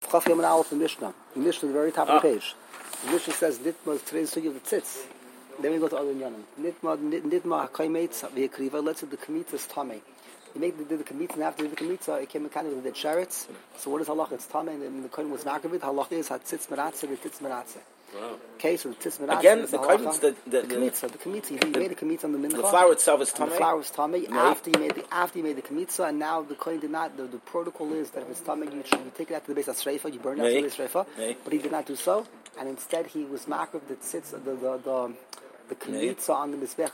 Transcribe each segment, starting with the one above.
Chaf Yom Aleph in Mishnah. The Mishnah, the very top of the page. The Mishnah says Nitma is today's sugi of the tzitz. Then we go to other Inyanim. Nitma Hakaimetz V'Yekriva. Let's say the Kemitza is Tamei. You make the Kemitza, and after the Kemitza, it came a kind of the Sheretz. So what is halach? It's Tamei, and the Kohen was Makavit. Halach is Hatzitz Meratze, the Tzitz Meratze. Wow. Okay, so the Tzitz Meratze. Again, the Kemitza, the Kemitza. You made a Kemitza on the Mincha. The flour itself is Tamei. The flour is Tamei. After you made the Kemitza, and now the Kohen did not. The protocol is that if it's Tamei, you take it out to the base of Shreifa. You burn it out to the base of Shreifa. But he did not do so, and instead he was Makav that sits the Kemitza on the Mizbech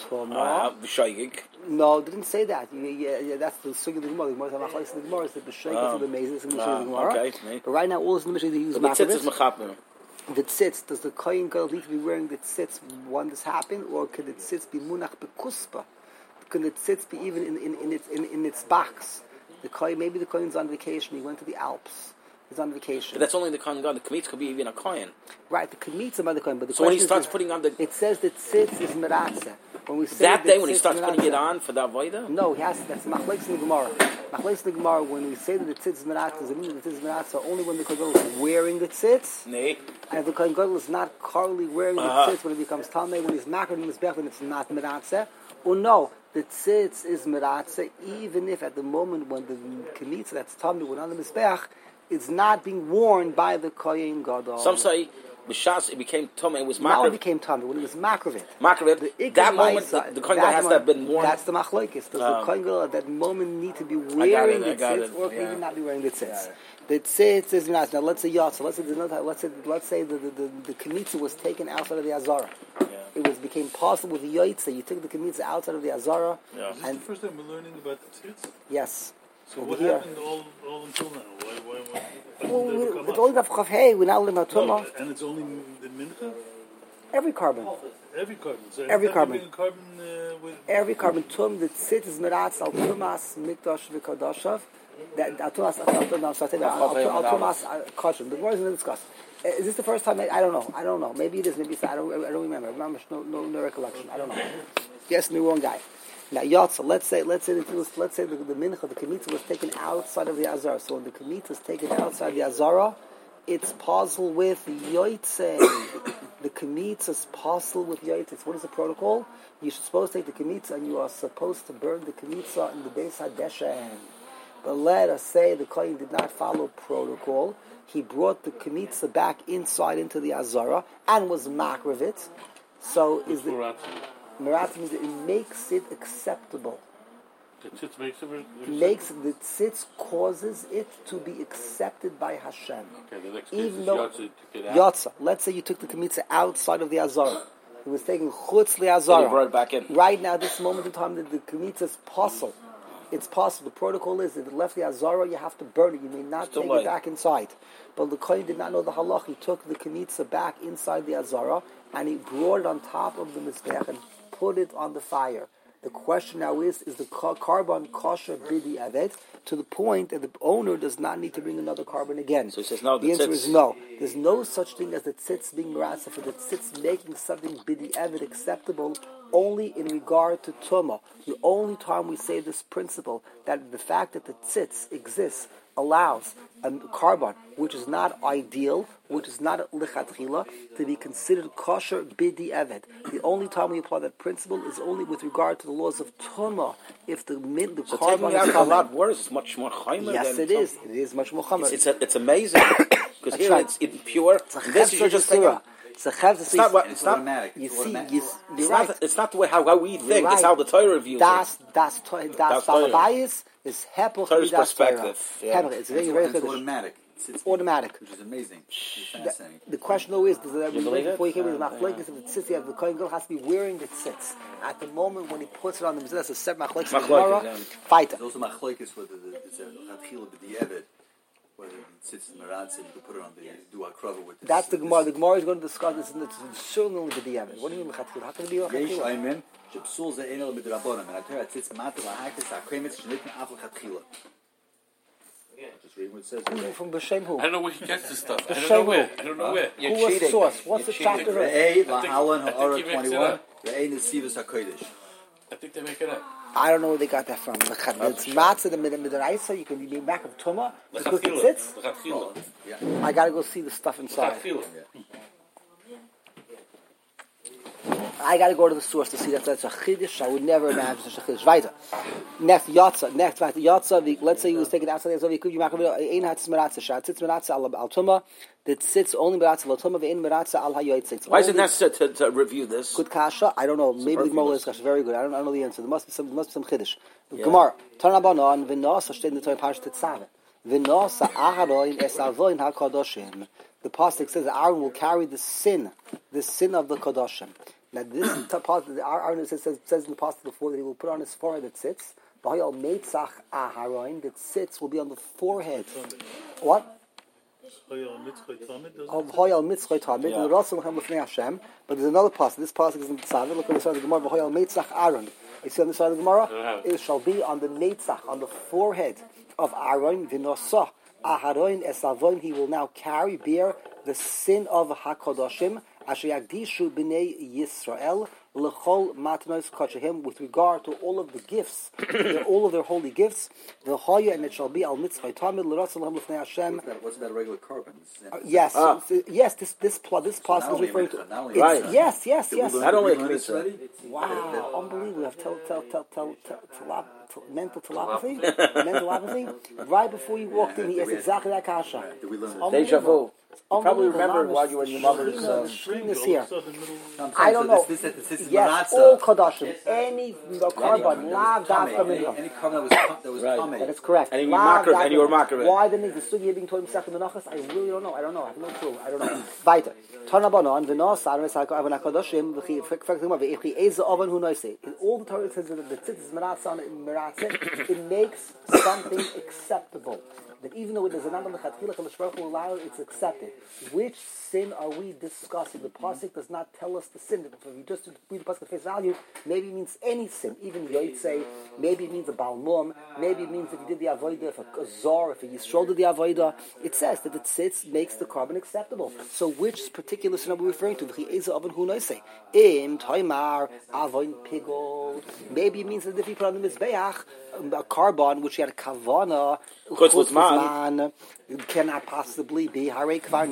B'Tomah. No, it didn't say that. That's the sugi of the Gemara. The Gemara is the Gemara is the B'Shreik of the Mezes and the Gemara. But right now, all is in the Mishnah they use Makav. The tzitz, does the Kohen Gadol need to be wearing the tzitz when this happened, or could the tzitz be munach bekuspa? Could the tzitz be even in its box? Maybe the Kohen's on vacation. He went to the Alps. He's on vacation. But that's only the Kohen Gadol. The Kemitza could be even a Kohen. Right, the Kemitza by the Kohen. But the so when he starts putting on the... It says that tzitz is meratze. When we say that day when he starts putting it on for the Avodah? No, he has. That's Machlekes in the Gemara. Machlekes in the Gemara, when we say that the tzitz is meratze, does it mean that the tzitz is meratze only when the Kohen Gadol is wearing the tzitz? Nay. And if the Kohen Gadol is not currently wearing the tzitz, when it becomes Talmei, when he's makar in the Mizbech, then it's not meratze. Or no, the tzitz is meratze, even if at the moment when the Kemitza, that's Talmei, when on the Mizbech, it's not being worn by the Kohen Gadol. Some say b'shas it became tummy. It was makriv. Now it became tummy when it was makriv. That moment, the Kohen Gadol has to have been worn. That's the machlokes. Does the Kohen Gadol at that moment need to be wearing the tzitz, or can he not be wearing the tzitz? The tzitz is not. Now let's say yatsa. Let's say the Kemitza was taken outside of the Azara. It became possible with the Yaitza. You took the Kemitza outside of the Azara. Yeah. Is this the first time we're learning about the tzitz? Yes. So what happened all until now? Why it's only Daf Chaf Hey. We're now learning about Tumah. And it's only the mincha? Every carbon. So every carbon. Every carbon. Tum, the tzitz is meratz al tumas mikdash v'kadashav. That al tumas kosher. The word is going to discuss. Is this the first time? I don't know. Maybe it is. Maybe it's not. I don't remember. No recollection. I don't know. Yes, the wrong guy. Now Yatza, let's say the mincha, the Kemitza was taken outside of the Azara. So when the Kemitza is taken outside the Azara, it's possible with Yoitze. The Kemitza is possible with Yoitze. What is the protocol? You're supposed to take the Kemitza and you are supposed to burn the Kemitza in the Beis HaDeshen. But let us say the Kohen did not follow protocol. He brought the Kemitza back inside into the Azara and was makriv it. So is the Meratz means that it makes it acceptable. The tzitz makes it the tzitz causes it to be accepted by Hashem. Okay, the next even though Yatza, let's say you took the Kemitza outside of the Azara. It was taken chutz li'Azara. You brought it back in. Right now, this moment in time, that the Kemitza is possible. It's possible. The protocol is that if it left the Azara, you have to burn it. You may not take it back inside. But the Kohen did not know the halach. He took the Kemitza back inside the Azara and he brought it on top of the Mizbech and put it on the fire. The question now is the carbon kosher bidi evet to the point that the owner does not need to bring another carbon again? So he says no. The answer is no. There's no such thing as the tzitz being merasa, for the tzitz making something bidi evet acceptable only in regard to tumah. The only time we say this principle, that the fact that the tzitz exists allows a carbon which is not ideal, which is not lichatchila, to be considered kosher bidi evet. The only time we apply that principle is only with regard to the laws of tumah. If the carbon is a lot worse, it's much more chaymer. Yes, it is. It is much more chaymer. It's amazing because here it's pure. This is just a it's automatic. It's not the way how we think. It's how the Torah views it. Das Balabayis is hepuch Torah's perspective. It's very, very good. Automatic. It's automatic, which is amazing. The question though is, before you came with the machlekes of the tzitz, the Kohen Gadol has to be wearing the tzitz at the moment when he puts it on the mizbech. That's a set machlekes of the Gemara. Fight it. Those are machlekes for the chatchila b'di'evet. Whether it's meratz, you can put it on the do akrava with this. That's the Gemara. The Gemara is going to discuss this in the certainly with the di'evet. What do you mean chatchila? How can it be chatchila? Amen. Shepsul ze enel midrabanan. And I tell you, it's matter lahakis akremitz shnitn afal chatchila. Just read what it says. From B'Shem who? I don't know where he gets this stuff. I don't know where. Who was the source? What's the chapter? Re'ei lahalan ha'ara 21. Re'ei nesivas hakodesh. I think they make it up. I don't know where they got that from. It's matzah, the midaraisa. You can be back of tuma because it sits. I gotta go see the stuff inside. I gotta go to the source to see that's a chiddush. I would never imagine such a chiddush. Weiter. Next yotza. Let's say you was taken outside the could you make a ein hatzis meratza shat sits meratza al tuma that sits only meratza al tuma ve'in meratza al hayotzitz. Why is it necessary to review this? Good kasha. I don't know. Maybe the Gemara is kasha. Very good. I don't know the answer. There must be some chiddush. Gemara. Tanabanon v'nasa steht in the Torah Parashat Tetzaveh. V'nasa aharon es avoin hakadoshim. The pasuk says that Aaron will carry the sin of the kadoshim. Now this part, Aaron says in the pasuk before that he will put on his forehead that sits. V'hoyal meitzach aharon that sits will be on the forehead. What? Of Hoyal Mitzchay Tamid, and Rasul Ham Lefnei Hashem. But there's another pasuk. This pasuk is in Tzaveh. Look on the side of the Gemara. V'hoyal meitzach Aaron. You see on the side of the Gemara? It shall be on the meitzach, on the forehead of Aaron. V'nosah Aharon esavon. He will now bear the sin of Hakadoshim. Asher Yagdishu b'nei Yisrael l'chol matnos kachahim, with regard to all of the gifts, all of their holy gifts. V'hoya, and it shall be al mitzvah tamid l'ratzon l'hem l'fnei Hashem. Wasn't that a regular carbon? Yes, yes. This pasuk is referring to. Right. Yes. Not only a mitzvah. Wow, unbelievable. We have mental telepathy. Right before you walked in, he asked exactly that kasha. Deja vu. You probably remember while you were in your mother's... This here. I don't know. Yes, all kadashim. Any carbon, lav dafka mincha. Any carbon that was coming. That is correct. And you were marker. Why the sugi being told himself in the nachas? I really don't know. I have no clue. I don't know. Weiter. Tanabanon v'nos sarim esakar avan hakadoshim v'chi eza oven hu noisei. In all the Torah says that the tzitzis meratza, it makes something acceptable. That even though it is an adam lechatchila, Kadosh Baruch Hu will allow it, it's accepted. Which sin are we discussing? The pasuk does not tell us the sin. If you just read the pasuk at face value, maybe it means any sin, even yotzei. Maybe it means a balmum. Maybe it means if you did the avodah, if a zor, if a yisrael did the avodah. It says that it sits makes the carbon acceptable. So which particular sin are we referring to? Im toimar avoin pigol. Maybe it means that if you put on the mizbeach a carbon which had a kavana. It cannot possibly be. Regardless,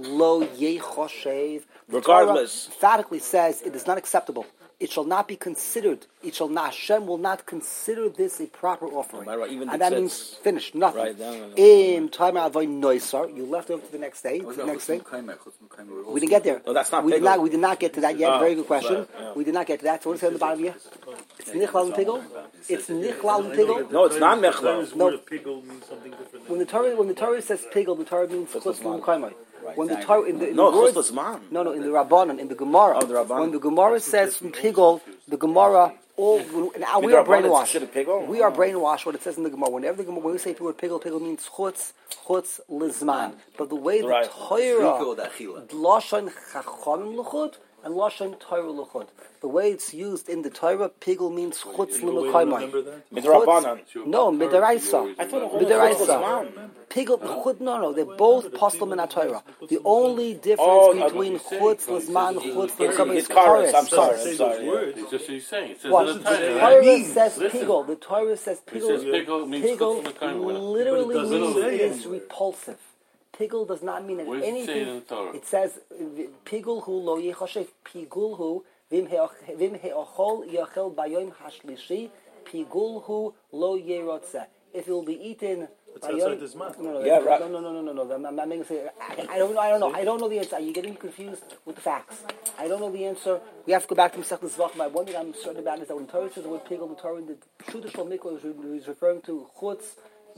emphatically says it is not acceptable. It shall not be considered. Hashem will not consider this a proper offering. Right, even and that means finished, nothing. Right, you left over to the next day. We didn't get there. No, that's not we did not get to that yet. Very good question. Right, yeah. We did not get to that. So what is it on the bottom here? It's nichlal and pigel. It's nichlal and pigel. No, it's not nichlal. No, pigel means something different. When the Torah says pigel, the Torah means chutz l'mukaymai. Right. When the Torah in the in the Rabbanan, in the Gemara, when the Gemara says pigol, the Gemara now we are brainwashed. We are brainwashed. What it says in the Gemara. When we say the word pigol means chutz lizman. But the way the Torah lashon chacham l'chud and lashon Torah l'chud. The way it's used in the Torah, pigel means chutz l'mukaymai. Midrabanan. No, midaraisa. Midaraisa. Pigel, chut, no. They're both poslim in the Torah. The only difference between chutz l'zman, chutz l'mukaymai is chorus. I'm sorry. It's just what he's saying. It says What? in The the Torah. Torah says pigel. The Torah says It says pigel means pigel chutz l'mukaymai. literally means it is repulsive. Pigel does not mean Where does it say it in anything. the Torah? It says pigul hu lo yichashev. Pigul hu vim he'achol yachel bayom hashlishi. Pigul hu lo yerotze. If it will be eaten. It's outside this month. No. Yeah, right. No. I'm not making say. I don't know. I don't know the answer. You're getting confused with the facts. I don't know the answer. We have to go back to Masechet Zvachim. One thing I'm certain about is that when Torah says the word pigul, the Torah in the Pshuta Shel Mikvah is referring to chutz.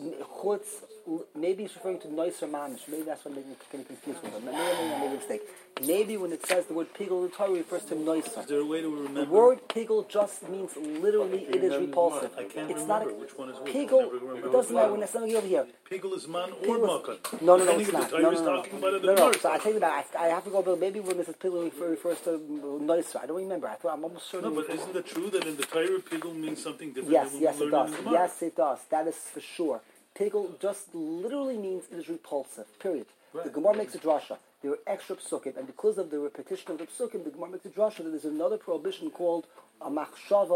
Maybe it's referring to noiser mamish. Maybe that's what I'm getting confused with. Maybe I made a mistake. Maybe when it says the word pigul, the Torah refers to noiser. Is there a way to remember? The word pigul just means literally it is repulsive. I can't it's remember not which one is which. pigul. It doesn't matter when there's something over here. Pigul is man or makan. No, it's not. No. So I take it back. I have to go back. Maybe when this is pigul, it refers to noiser. I don't remember. I'm almost certain. No, but isn't it true that in the Torah pigul means something different? Yes, than it does. in the Yes, it does. That is for sure. Pigul just literally means it is repulsive, period. Right. The Gemara makes a drasha. There are extra psukim, and because of the repetition of the psukim, the Gemara makes a drasha that there's another prohibition called a machshava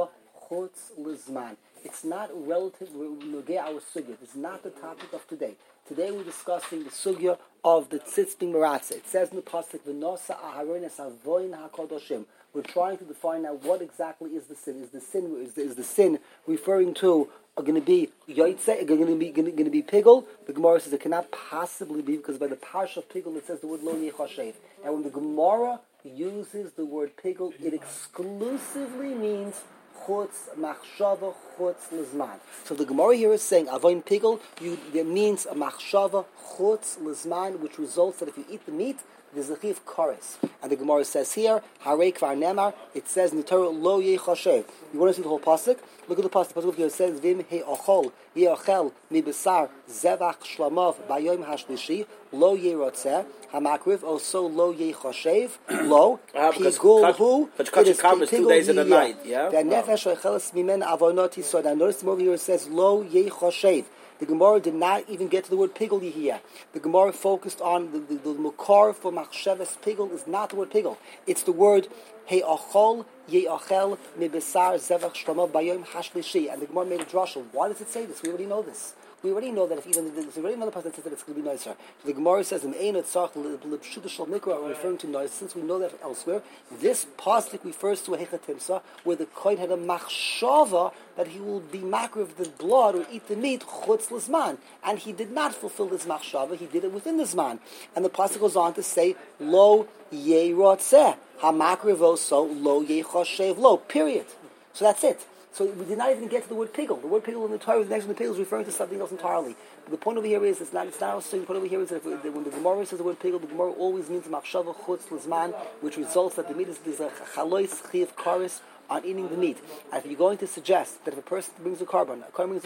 chutz lizman. It's not relative to our sugya. It's not the topic of today. Today we're discussing the sugya of the tzitz being meratza. It says in the pasuk, "V'nosa aharon es avoyin hakodoshim." We're trying to define now what exactly is the sin. Is the sin referring to going to be yoytze? Going to be pigul? The Gemara says it cannot possibly be, because by the parsha of pigul it says the word lo yechashev. And when the Gemara uses the word pigul, it exclusively means chutz machshava, chutz lizman. So the Gemara here is saying avoin pigul. It means a machshava, chutz lizman, which results that if you eat the meat, there's a chiv kares. And the Gemara says here, harei kvar nemar, it says in the Torah, lo yechashev. You want to see the whole pasuk? Look at the pasuk. The pasuk here says, vim he'ochol, ye'ochel, mi besar, zevach shlamav, bayom hashlishi, lo yerotzeh, hamakriv, also lo yechashev, lo, pigul hu, it is covers 2 days and a night, yeah? The nefesh ocheles mimen avonot yisod. And notice over here it says, lo yechashev. The Gemara did not even get to the word pigul here. The Gemara focused on the makar for machshavas pigul is not the word pigul. It's the word he'achol ye'achel mibesar zevach shlamav bayom hashlishi. And the Gemara made a drashel. Why does it say this? We already know this. We already know that if even we already know the person says that it's going to be nicer. So the Gemara says in Ein Tzach l'pshuta shel mikra, referring to nice. Since we know that elsewhere, this pasuk refers to a hechatimsa where the kohen had a machshava that he will be makriv the blood or eat the meat chutz lizman, and he did not fulfill this machshava. He did it within the zman, and the pasuk goes on to say lo yerotzeh hamakriv also lo yechashev lo. Period. So that's it. So we did not even get to the word pigul. The word pigul in the Torah, the next one, the pigul is referring to something else entirely. But the point over here is, it's not so the point over here is that when the Gemara says the word pigul, the Gemara always means machshava chutz lizman, which results that the meat is a chalois chiv karis on eating the meat. And if you're going to suggest that if a person brings a carbon,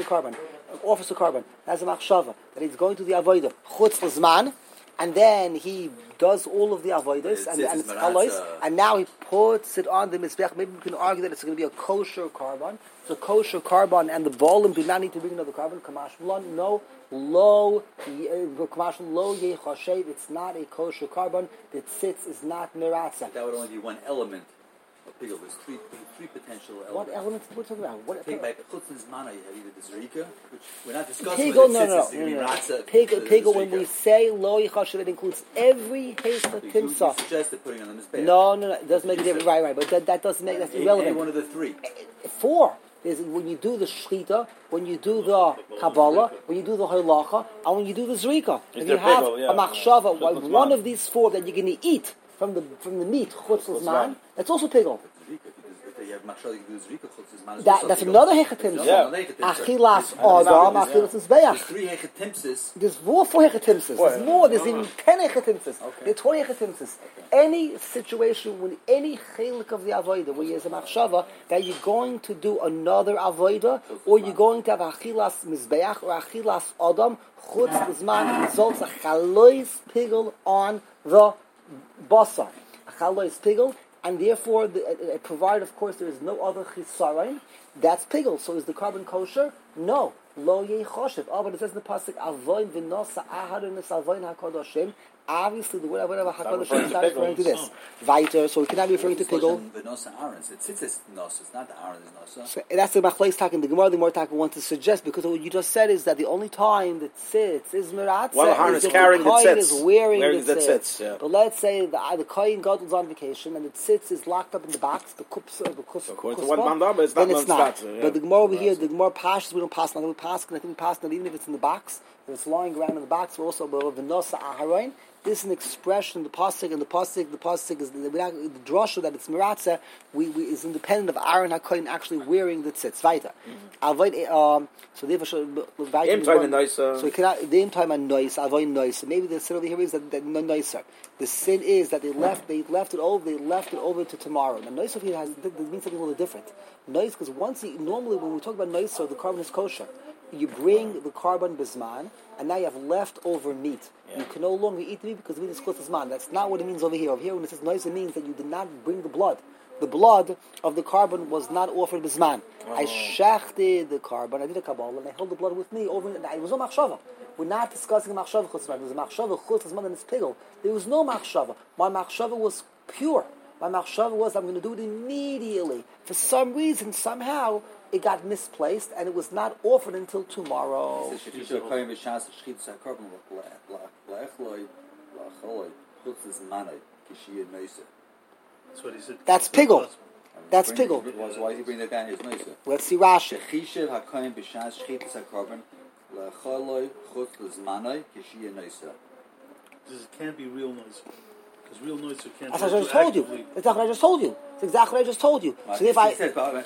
offers a carbon, has a machshava, that he's going to the avodah chutz lizman, and then he does all of the avodas, and it's chalois, and now he puts it on the mizbech. Maybe we can argue that it's going to be a kosher carbon. So kosher carbon and the bolim do not need to bring another carbon. Kamash Malon, no, lo yechashev. It's not a kosher carbon. The tzitz is not meratza. That would only be one element of pigul. There's three potential elements. What elements are we talking about? What? Take by chutz lizman, you have either the zrika, which we're not discussing. Pigul, no. Pigul. When we say lo yechashev, it includes every hechatimsa. You suggested putting on the mizbech. No. It doesn't make a difference. Right. But that doesn't make that's irrelevant. Any one of the three. 4. Is when you do the shchita, when you do the kabbalah, when you do the halacha, and when you do the zrika. If you have a machshava, one of these 4 that you're going to eat from the meat chutz lizman, that's also pigul. That's another hechatimsa. Achilas adam, achilas mizbeach. There's 3 hechatimses. There's 4 hechatimses. There's more. There's even 10 hechatimses. There's 20 hechatimses. Any situation with any chelik of the avodah where there's a machshava that you're going to do another avodah, or you're going to have achilas mizbeach or achilas adam, chutz lizman results a chalois pigul on the basar. A chalois pigul. And therefore, provided, of course, there is no other chisaron, that's pigul. So is the carbon kosher? No. Lo yechoshev. Oh, but it says in the pasuk, avoin v'nosa aharon es avoin hakodoshim. Obviously, the word hakodoshim is not referring to this. Weiter, so we cannot be referring to pigul. V'nosa aron. It's nosa. It's not the aron is nosa. So that's the machlokes talking. The Gemara talking wants to suggest, because what you just said is that the only time that tzitz is meratza while the Aharon is carrying the tzitz, is wearing the tzitz. Yeah. But let's say the kohen gadol's on vacation and the tzitz is locked up in the box, the kups, according to one bandam, it's not. Then it's not. But the Gemara over here, the Gemara pashas, we don't pass on. We pass, and I think we pass on even if it's in the box, if it's lying around in the box. We're also v'nosa aharon. This is an expression, the pasuk, and the pasuk is the drasha that it's meratza. We is independent of Aaron HaKohen actually wearing the tzitz. Weiter. So therefore, so we cannot the time and noise. Avoid noise. Maybe the sin over here is that no noiser. The sin is that they left it over to tomorrow. Now noise over here means something a little different. Noise, because normally when we talk about noiser, the carbon is kosher. You bring the carbon bisman, and now you have leftover meat. Yeah. You can no longer eat the meat because the meat is close to bisman. That's not what it means over here. Over here, when it says noise, it means that you did not bring the blood. The blood of the carbon was not offered bisman. I shechted the carbon, I did a kabbalah, and I held the blood with me over. It was no machshava. We're not discussing machshava chutz. It was a machshava chutz and it's pigul. There was no machshava. My machshava was pure. My machshava was I'm going to do it immediately. For some reason, somehow, it got misplaced and it was not offered until tomorrow. That's what he said. That's pigul. That's pigul. Why is he bringing that down here? Let's see Rashi. This can't be real noise. Because real noise can't. That's what I just told you. That's what I just told you. It's exactly what I just told you. So if I...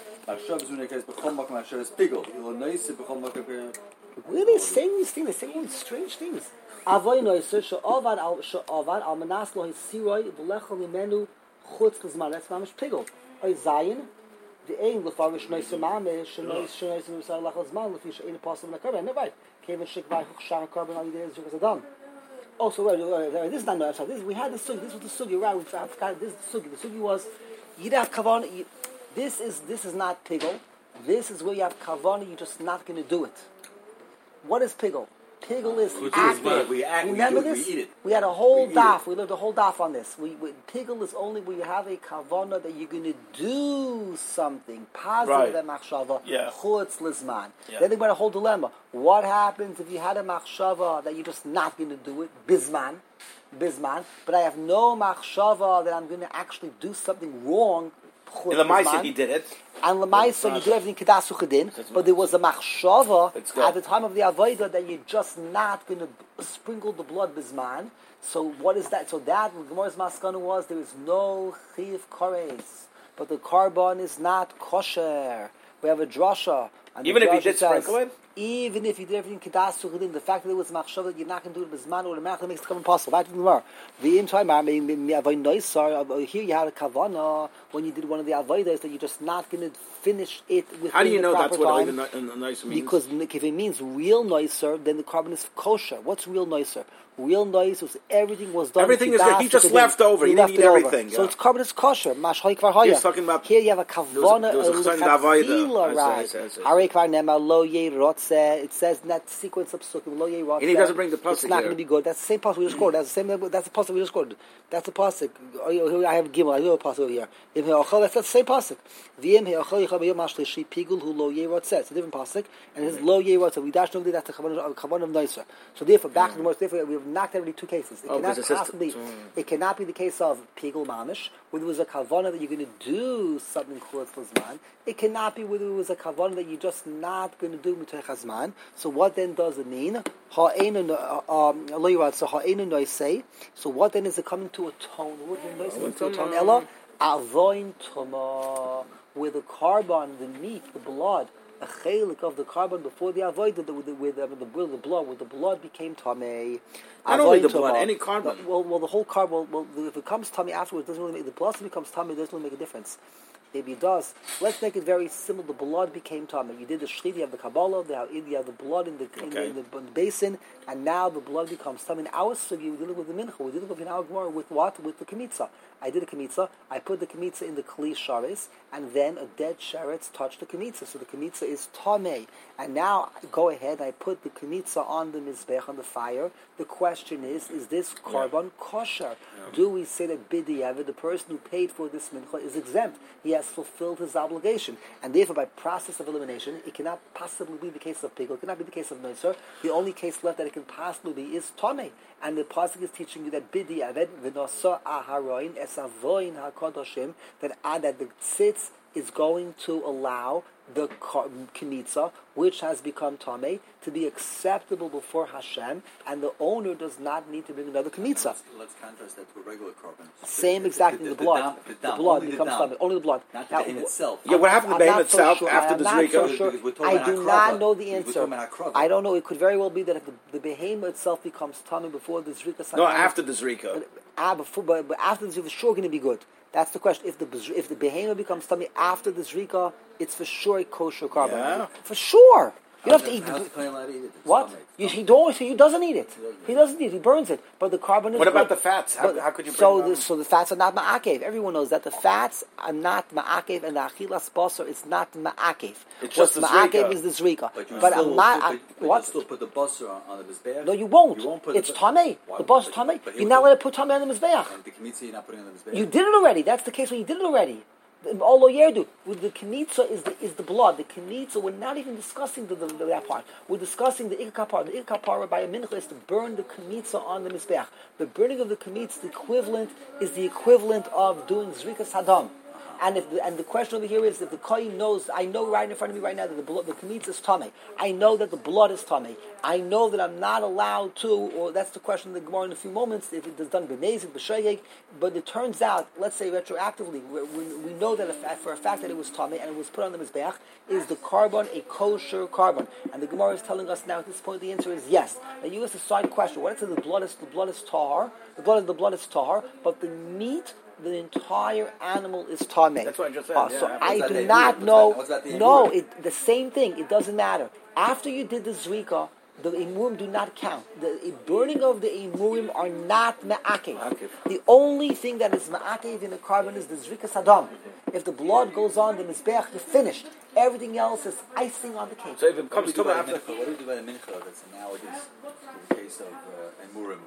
Where are they saying these things? They're saying all these strange things. Avoy noiser she'avad al manas lo hisiroi v'lechol imenu chutz l'zman. That's mamish pigul. Oy zayin v'ein l'farish noiser mamish she'noiser v'sar lechol zman l'fi she'ein apostle l'karban. No, right. Kevin shikvay chukshar karban al yidei zirkas adam. Oh, so this is not noiser. We had the sugi. This was the sugi. Right? I forgot. This is the sugi. The sugi was you'd have kavanah. This is not pigul. This is where you have kavanah. You're just not going to do it. What is pigul? Pigul is active. Remember this? We had a whole daf. We lived a whole daf on this. Pigul is only where you have a kavanah that you're going to do something positive at machshava. Chutz lizman. Then they got a whole dilemma. What happens if you had a machshava that you're just not going to do it? Bisman. But I have no machshava that I'm going to actually do something wrong. In the Maisa he did it. And Lamaisa, you did everything Kedasu Chedin, but there was a machshava at the time of the Avodah that you're just not going to sprinkle the blood bisman. So what is that? So that, Gemara's Maskana was, there is no Chiv Kores, but the carbon is not kosher. We have a drasha. Even if he did sprinkle it? Even if you did everything Kedasu Chedin, the fact that there was machshava that you're not going to do it bisman, automatically makes it come impossible. Back to the Gemara. Here you had a kavana when you did one of the avodas that you're just not going to finish it within How do you know the that's what time. the noiser means? Because if it means real noiser, then the carbon is kosher. What's real noiser? Real noise was everything was done. Everything is he just left over. He didn't eat everything. So it's carbon is kosher. Mashhay kvar He's talking about here you have a kavana. It says in that sequence of psukim lo yerotze. And he doesn't bring the pasuk. It's not going to be good. That's the same pasuk we just quoted. That's the pasuk we just quoted. That's the pasuk. I have gimel. I know a pasuk over here. That's the same pasuk. Pigul hu lo yerotze. It's a different pasuk, and it's lo yerotze. We dash over that's a kavan of noiser. So therefore, back in the most different, we have knocked every two cases. It cannot be the case of pigul mamish, where there was a kavanah that you're going to do something chutz l'zman. It cannot be where there was a kavanah that you're just not going to do mitech hazman. So what then does it mean? So what then is it coming to atone? What is it to atone? Ella avoin tuma, where the carbon, the meat, the blood, a chelik of the carbon before the avoid with the blood, where the blood became tamei. Not only the blood, any carbon. Well, the whole carbon. Well, if it comes tamei afterwards, it doesn't really make the blood becomes tamei. It doesn't really make a difference. Maybe it does. Let's make it very simple. The blood became tamei. You did the shchit, you have the kabbalah, you have the blood in the basin, and now the blood becomes tamei. In our sugi, we did it with the mincha. We did it in our gemara with what? With the kemitza. I did a kemitza. I put the kemitza in the kli sharis, and then a dead sheretz touched the kemitza. So the kemitza is tamei. And now go ahead. I put the kemitza on the mizbech, on the fire. The question is this carbon kosher? Do we say that b'diavad, the person who paid for this mincha, is exempt? He has fulfilled his obligation, and therefore, by process of elimination, it cannot possibly be the case of pigul. It cannot be the case of noiser. The only case left that it can possibly be is tamei. And the pasuk is teaching you that b'diavad v'nosa aharoin esavoin hakodoshim, that the tzitz is going to allow the kemitza, which has become tamei, to be acceptable before Hashem, and the owner does not need to bring another kemitza. Let's contrast that to a regular carbon. Same exactly. The blood becomes tamei. Only the blood. Not the itself. Yeah, what happened to the behemoth itself after the zrika? I do not know the answer. I don't know. It could very well be that if the behemoth itself becomes tamei before the zrika. No, after the zrika. But after the zrika, it's sure going to be good. That's the question. If the behemoth becomes tamei after the zrika, it's for sure a kosher carbon. Yeah. For sure. You don't have to eat. What? He doesn't eat it. He doesn't eat it. He burns it. But the carbon is. What about good. the fats? How could you? So the fats are not ma'akev. Everyone knows that the fats are not ma'akev, and the achilas basar is not ma'akev. What's ma'akev is the zrika. But I'm not. What? You still put the basar on the mizbeach? No, you won't. It's tamei. The basar is tamei. You're not allowed to put tamei on the mizbeach. And the kmitza you're not putting on the mizbeach. You did it already. That's the case where you did it already. All yerdu with the knitza is the blood. The knitza, we're not even discussing that part. We're discussing the ikka part. The ikka part by a mincha is to burn the knitza on the mizbeach. The burning of the knitza, is the equivalent of doing zrikas hadam. And the question over here is, if the kohen knows, I know right in front of me right now that the knitza is tamei. I know that the blood is tamei. I know that I'm not allowed to, or that's the question of the Gemara in a few moments, if it is done b'nezik, b'shayek, but it turns out, let's say retroactively, we know that for a fact that it was tamei and it was put on the mizbeach, is the carbon a kosher carbon? And the Gemara is telling us now at this point the answer is yes. Now you ask a side question, what if the blood is tahar, the blood is tahar, but the meat, the entire animal is tamei. That's what I just said. So I do not know. No, the same thing. It doesn't matter. After you did the zrika, the imurim do not count. The burning of the imurim are not ma'akev. The only thing that is ma'akev in the carbon is the zrika sadam. If the blood goes on the mizbeach, you're finished. Everything else is icing on the cake. So if it comes to what do you do by the mincha that's analogous to the case of imurim?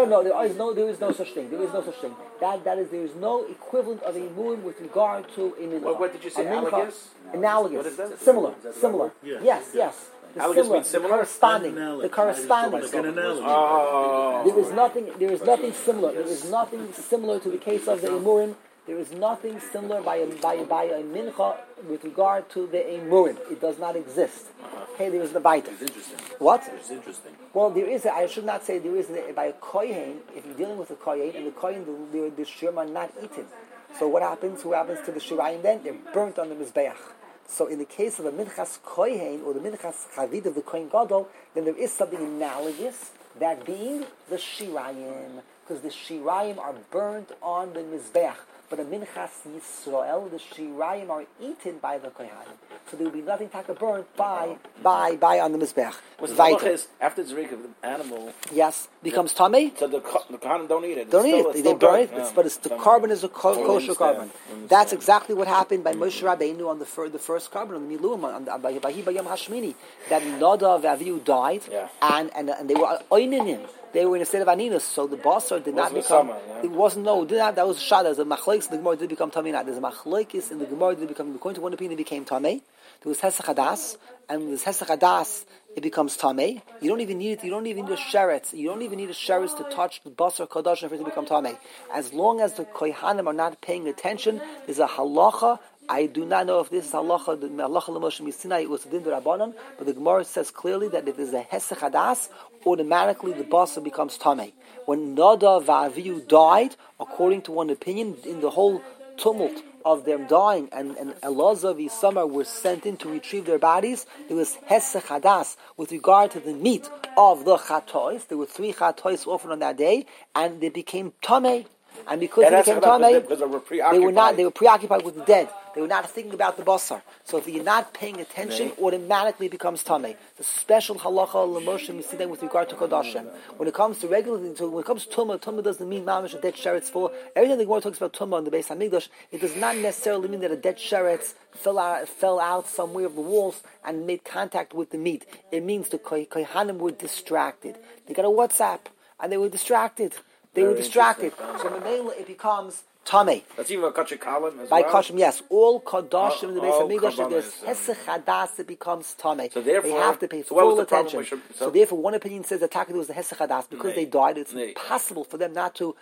There is no such thing. There is no such thing. There is no equivalent of a imurim with regard to a mincha. What did you say? Analogous. Analogous. What is that? Similar. Yeah. Yes. Analogous means similar? Corresponding. The corresponding. Like an analogy. There is nothing similar. There is nothing similar to the case of the imurim. There is nothing similar by a mincha with regard to the imurim. It does not exist. Okay, there is the baita. It's interesting. What? It's interesting. Well, there is. I should not say there is by a kohen. If you're dealing with a kohen, and the kohen, the shirim are not eaten. So what happens? Who happens to the shirayim then? They're burnt on the mizbeach. So in the case of the minchas kohen or the minchas chavid of the kohen gadol, then there is something analogous. That being the shirayim, because the shirayim are burnt on the mizbeach. But a minchas Yisrael, the shirayim are eaten by the kohanim, so there will be nothing taka burnt by on the mizbeach. What's the halacha is after the zrika of the animal? Yes, becomes tamei. So the kohanim don't eat it. Don't eat it. They burn it. But it's the carbon is a kosher carbon. That's exactly what happened by Moshe Rabbeinu on the first carbon on the miluim on Vahi Bayam Hashmini. That Nadav Avihu died, and they were oinin him. They were in a state of aninus, so the basar did not become. It wasn't that was shad. There's a machlokes in the Gemara did become tamei. Not there's a machlokes in the Gemara did become. According to one opinion, it became tamei. There was hesach hadas, and with hesach hadas it becomes tamei. You don't even need it. You don't even need a sheretz. You don't even need a sheretz to touch the basar kadosh for it to become tamei. As long as the kohanim are not paying attention, there's a halacha. I do not know if this is halacha. The halacha l'Moshe Misinai, it was the din d'Rabbanan, but the Gemara says clearly that if there's a hesach hadas, automatically the basar becomes tamei. When Nadav v'Avihu died, according to one opinion, in the whole tumult of them dying, and Elazar v'Isamar were sent in to retrieve their bodies, there was hesach hadas with regard to the meat of the chatois. There were 3 chatois offered on that day, and they became tamei. And because they became tamei, they were preoccupied with the dead. They were not thinking about the basar. So if you're not paying attention, automatically becomes tamei. The special halacha l'Moshe Misinai with regard to kodashim. When it comes to regular, when it comes to tumah doesn't mean mamish a dead sheretz full. Everything the Gemara talks about tumah on the Beis Hamikdash, it does not necessarily mean that a dead sheretz fell out somewhere of the walls and made contact with the meat. It means the kohanim were distracted. They got a WhatsApp and they were distracted. So Mamela it becomes tamei. That's even a kosher kalim as by well? kashim, yes. All kadashim in the Beis Hamikdash, if there's hesach hadas, it becomes tamei. So therefore, they have to pay full attention. So therefore, one opinion says that Taka was the hesach hadas because they died. It's impossible for them not to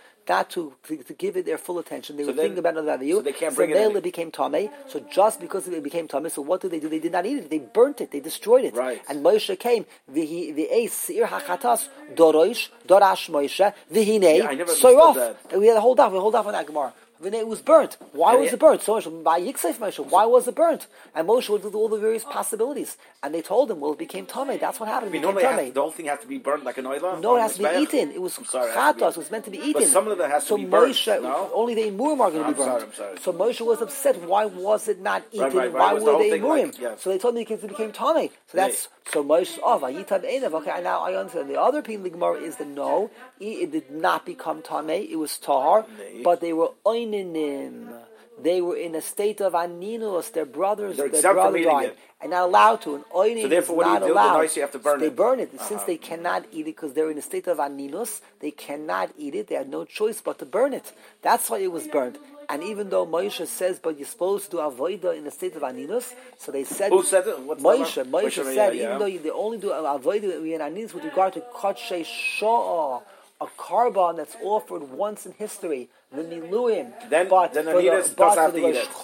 give it their full attention. They were thinking about another value. So they can't bring it. It became tamei. So just because it became tamei, so what did? They did not eat it. They burnt it. They destroyed it. Right. And Moshe came. V'eis seir hachatas dorosh Moshe v'hinei. I never understood that. We had to hold off on that Gemara. It was burnt. Why was it burnt? So much by Yiksef Moshe. Why was it burnt? And Moshe looked at all the various possibilities, and they told him, "Well, it became tamei. That's what happened. The whole thing has to be burnt like an oil. No, it has to be eaten. It was chatos. It was meant to be eaten. But some of it has to be burnt. Moshe, no? only the Imurim are going to be burnt. I'm sorry. So Moshe was upset. Why was it not eaten? Right. Why were they Imurim? Like, yeah. So they told me it became tamei. So that's so Moshe. Oh, Vayitab Einav. Okay, now I understand. The other opinion of the Gemara is that no, it did not become tamei. It was tahar, but they were oininim. They were in a state of aninus. Their brother died, and not allowed to. And oinin so therefore, is not what do you do? allowed. The nice you have to burn They it. burn it. Since they cannot eat it because they're in a state of aninus, they cannot eat it. They had no choice but to burn it. That's why it was burnt. And even though Moshe says, but you're supposed to do avodah in a state of aninus, so they said. Who said it? What's Moshe said, even though they only do avodah in aninus with regard to kotshei sha'ah, a carbon that's offered once in history, the miluim. Then but Anidus does have to eat it.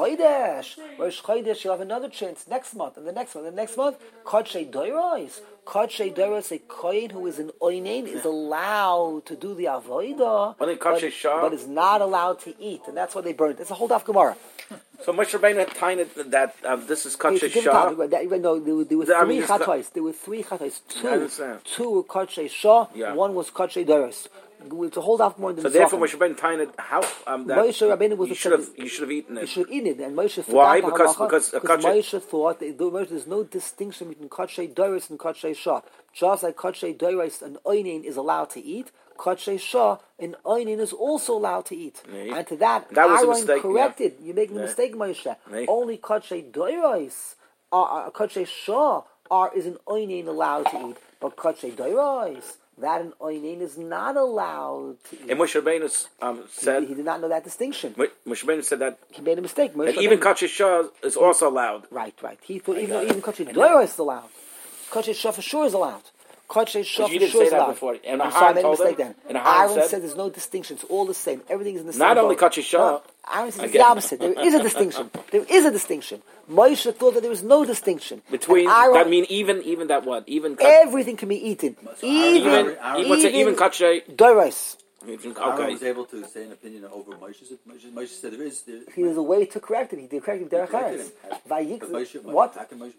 Rosh Chodesh, you'll have another chance next month, and the next month, and the next month. Kotshei Doros. Kotshei Doros, a kohen who is an oinen, is allowed to do the avodah, but is not allowed to eat, and that's why they burned. It's a whole daf Gemara. So Moshe Rabbeinu had tiny that this is kotshei shah. No, there were three chatois. There were three chatois. Two were kotshei shah. Yeah. One was kotshei doros. To hold off more than so therefore Moshe Rabbeinu tiny how Moshe Rabbeinu was you should have eaten it. You should have eaten it, and Moshe thought why? Because Moshe thought there's no distinction between kotshei doros and kotshei shah. Just like kotshei doros, an oinin is allowed to eat. Kotshei shah, an oinin is also allowed to eat. Nee. And to that was Aaron a mistake, corrected. You're making a mistake, Moshe. Nee. Only kotshei doros, kotshei shah, is an oinin allowed to eat, but kotshei doros, that an oinin is not allowed to eat. And Moshe Rabbeinu said he did not know that distinction. Moshe Rabbeinu said that he made a mistake. And even kotshei shah is also allowed. Right. He thought even kotshei doros is allowed. Kotshei shah for sure is allowed. Kotshei shah for sure is allowed. Before. And I'm sorry, I made a mistake then. then. Aaron said there's no distinction. It's all the same. Everything is in the same. Not only boat. kotshei shah. No, Aaron says it's the opposite. There is a distinction. There is a distinction. Moshe thought that there was no distinction between. Aaron, that mean even that what even everything can be eaten. Even kotshei doros. Okay. Aaron was able to say an opinion over Moshe. Moshe said there is. There's a way to correct it. He did correct it derech eretz. What?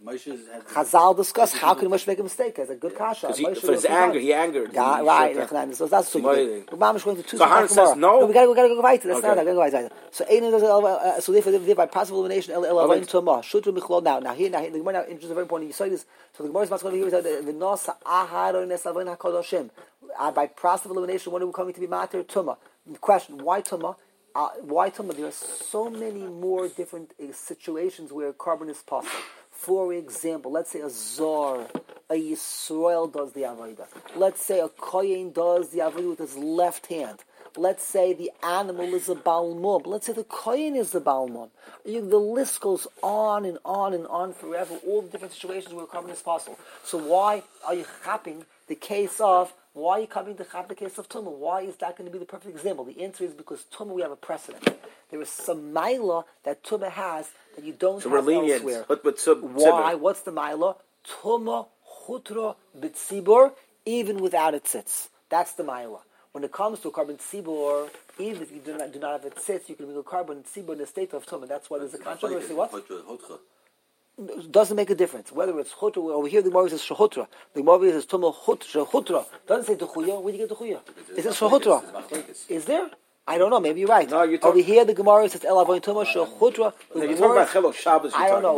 Chazal discuss how can Moshe make a mistake? That's a good kasha. For his anger, he angered. Right. So that's so good. So Aaron says no. We gotta go right. That's not that. So so therefore by possible elimination, elavayin tuma shutru michlol. Now here the Gemara now interesting very important. You saw this. So the Gemara is going to hear is that the nasa aharon esavayin hakadoshim. By process of elimination, when are we coming to be matir tuma? The question: Why tuma? Why tuma? There are so many more different situations where carbon is possible. For example, let's say a zor, a Yisrael does the avodah. Let's say a kohen does the avodah with his left hand. Let's say the animal is a balmum. Let's say the kohen is the balmum. The list goes on and on and on forever. All the different situations where carbon is possible. So why are you chapping the case of? Why are you coming to chap the case of tumah? Why is that going to be the perfect example? The answer is because tumah we have a precedent. There is some maila that tumah has that you don't have elsewhere. Why? What's the maila? Tumah chutra b'tzibur, even without it sits. That's the maila. When it comes to a carbon tzibur, even if you do not have it sits, you can make a carbon tzibur in the state of tumah. That's why there's a controversy. What? It doesn't make a difference whether it's chutra. Over here, the Gemara says shehutra. The Gemara says tumah shehutra. Doesn't say duchuya. Where do you get duchuya? Is it shehutra? Is there? I don't know. Maybe you're right. No, over here, the Gemara says elavoin tumah shehutra. You're talking about Chilo Shabbos. I don't know.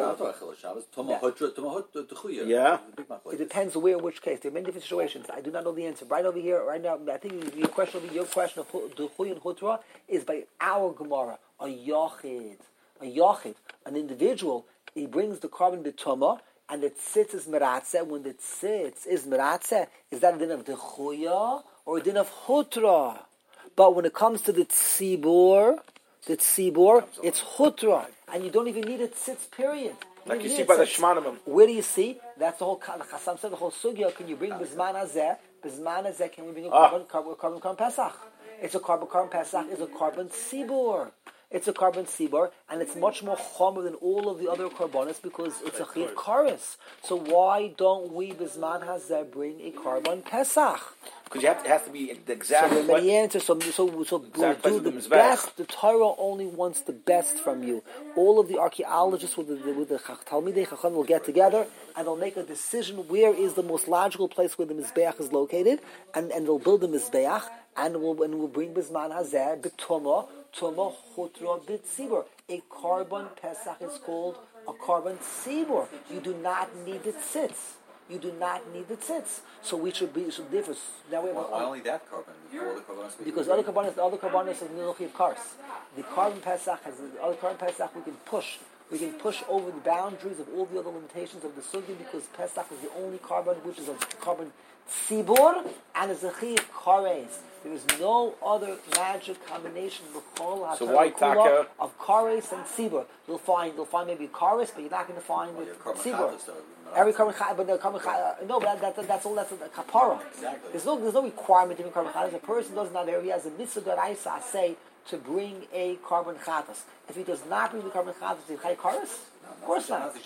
Yeah. It depends where, in which case. There are many different situations. I do not know the answer. Right over here, right now, I think your question of duchuya and chutra is by our Gemara. A yachid, an individual. He brings the carbon b'tuma, and the tzitz is meratzeh. When the tzitz is meratzeh, is that a din of dechuya or a din of hutra? But when it comes to the tzibur, it's hutra, and you don't even need a tzitz. Period. Like you see by the shmanim. Where do you see? That's the whole. The Chasam said the whole sugya. Can you bring bisman hazeh? Bisman hazeh. Can we bring a carbon pesach? It's a carbon pesach. Is a carbon tzibur. It's a carbon sibor, and it's much more chomer than all of the other carbonas because it's a chiv karis. So why don't we, bisman hazeh, bring a carbon pesach? because it has to be the exact. So there are many answers. So we'll do the best. The Torah only wants the best from you. All of the archaeologists with the Talmidei Chacham will get together and they'll make a decision where is the most logical place where the Mizbeach is located, and they'll build the Mizbeach, and we'll bring Bizman Hazeh B'Tumah Chutra B'Tzibur. A carbon Pesach is called a carbon tzibur. You do not need the tzitz. You do not need the tzitz. So we should differ. Now we have why only that carbon? Because the other carbon is the Niluchi of Kars. The carbon Pesach has the other carbon Pesach we can push. We can push over the boundaries of all the other limitations of the sugi, because Pesach is the only carbon which is a carbon tzibur and is a chi kares. There is no other magic combination so why taka of kares and tzibur. You'll find maybe kares, but you're not going to find tzibur. Every carbon but the carbon no, but that's all. That's a kapara. Exactly. There's no requirement to be carbon chatas. A person does not. He has a mitzvah daraisa say to bring a carbon chatas. If he does not bring the carbon chatas, is he kares? Of course not.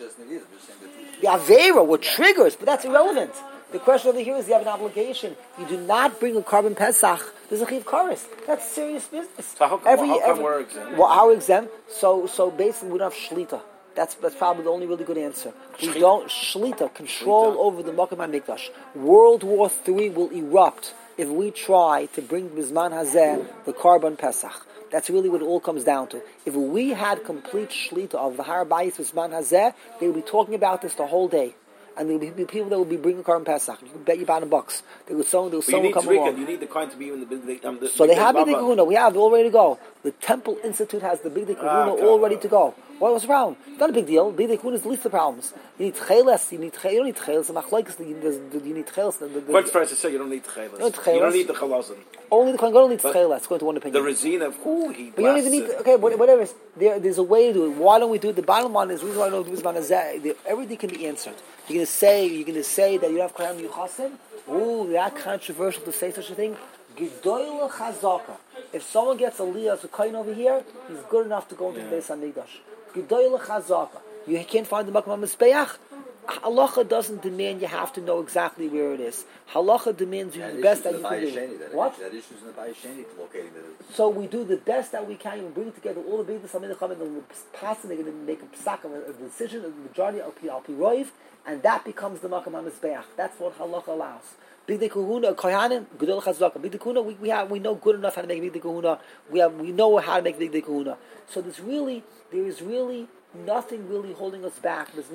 The Aveira, what triggers, but that's irrelevant. The question over here is you have an obligation. You do not bring a carbon Pesach, there's a chiv kares. That's serious business. So how come we're exempt? Well, how we're exempt? So basically we don't have shlita. That's probably the only really good answer. We don't shlita, control over the Makom HaMikdash. World War III will erupt if we try to bring Bizman Hazeh, the carbon Pesach. That's really what it all comes down to. If we had complete shlita of the Har Bayis Bizman Hazeh, they would be talking about this the whole day. And there would be people that would be bringing carbon Pesach. You can bet you $1,000. There was someone come along. You need the coin to be in the big. So they have Big Kahuna. We have it all ready to go. The Temple Institute has the Big Kahuna all ready to go. What's the problem? It's not a big deal. Big Kahuna is the least of the problems. You need cheles. You don't need cheles. You need cheles. Quite fair to say you don't need cheles. You don't need the chalazim. Only the Kohen Gadol needs cheles. According to one opinion. The Rezina, he. But you don't even need. Okay, whatever. There's a way to do it. Why don't we do it? The bottom line is the reason why I don't do this. Everything can be answered. You're going to say that you don't have Kohen Yuchasim? Ooh, that controversial to say such a thing. Gedoyle Chazaka. If someone gets a Aliyah as a Kohen over here, he's good enough to go into the Beis HaMikdash. Gedoyle Chazaka. You can't find the Makom HaMizbeach? Halacha doesn't demand you have to know exactly where it is. Halacha demands you the best that you can do. What? That issues in the Bayesheni to locating the. So we do the best that we can. We bring together all the big Samidacham and the pass, and they're going to make a psak of a decision, a majority of Al Pi Roiv, and that becomes the Makom HaMizbeach. That's what Halacha allows. Big Kahuna, Kohanim, Gedol Chazaka. Big Kahuna, we know good enough how to make Big Kahuna. We know how to make Big Kahuna. So there is really nothing really holding us back. Because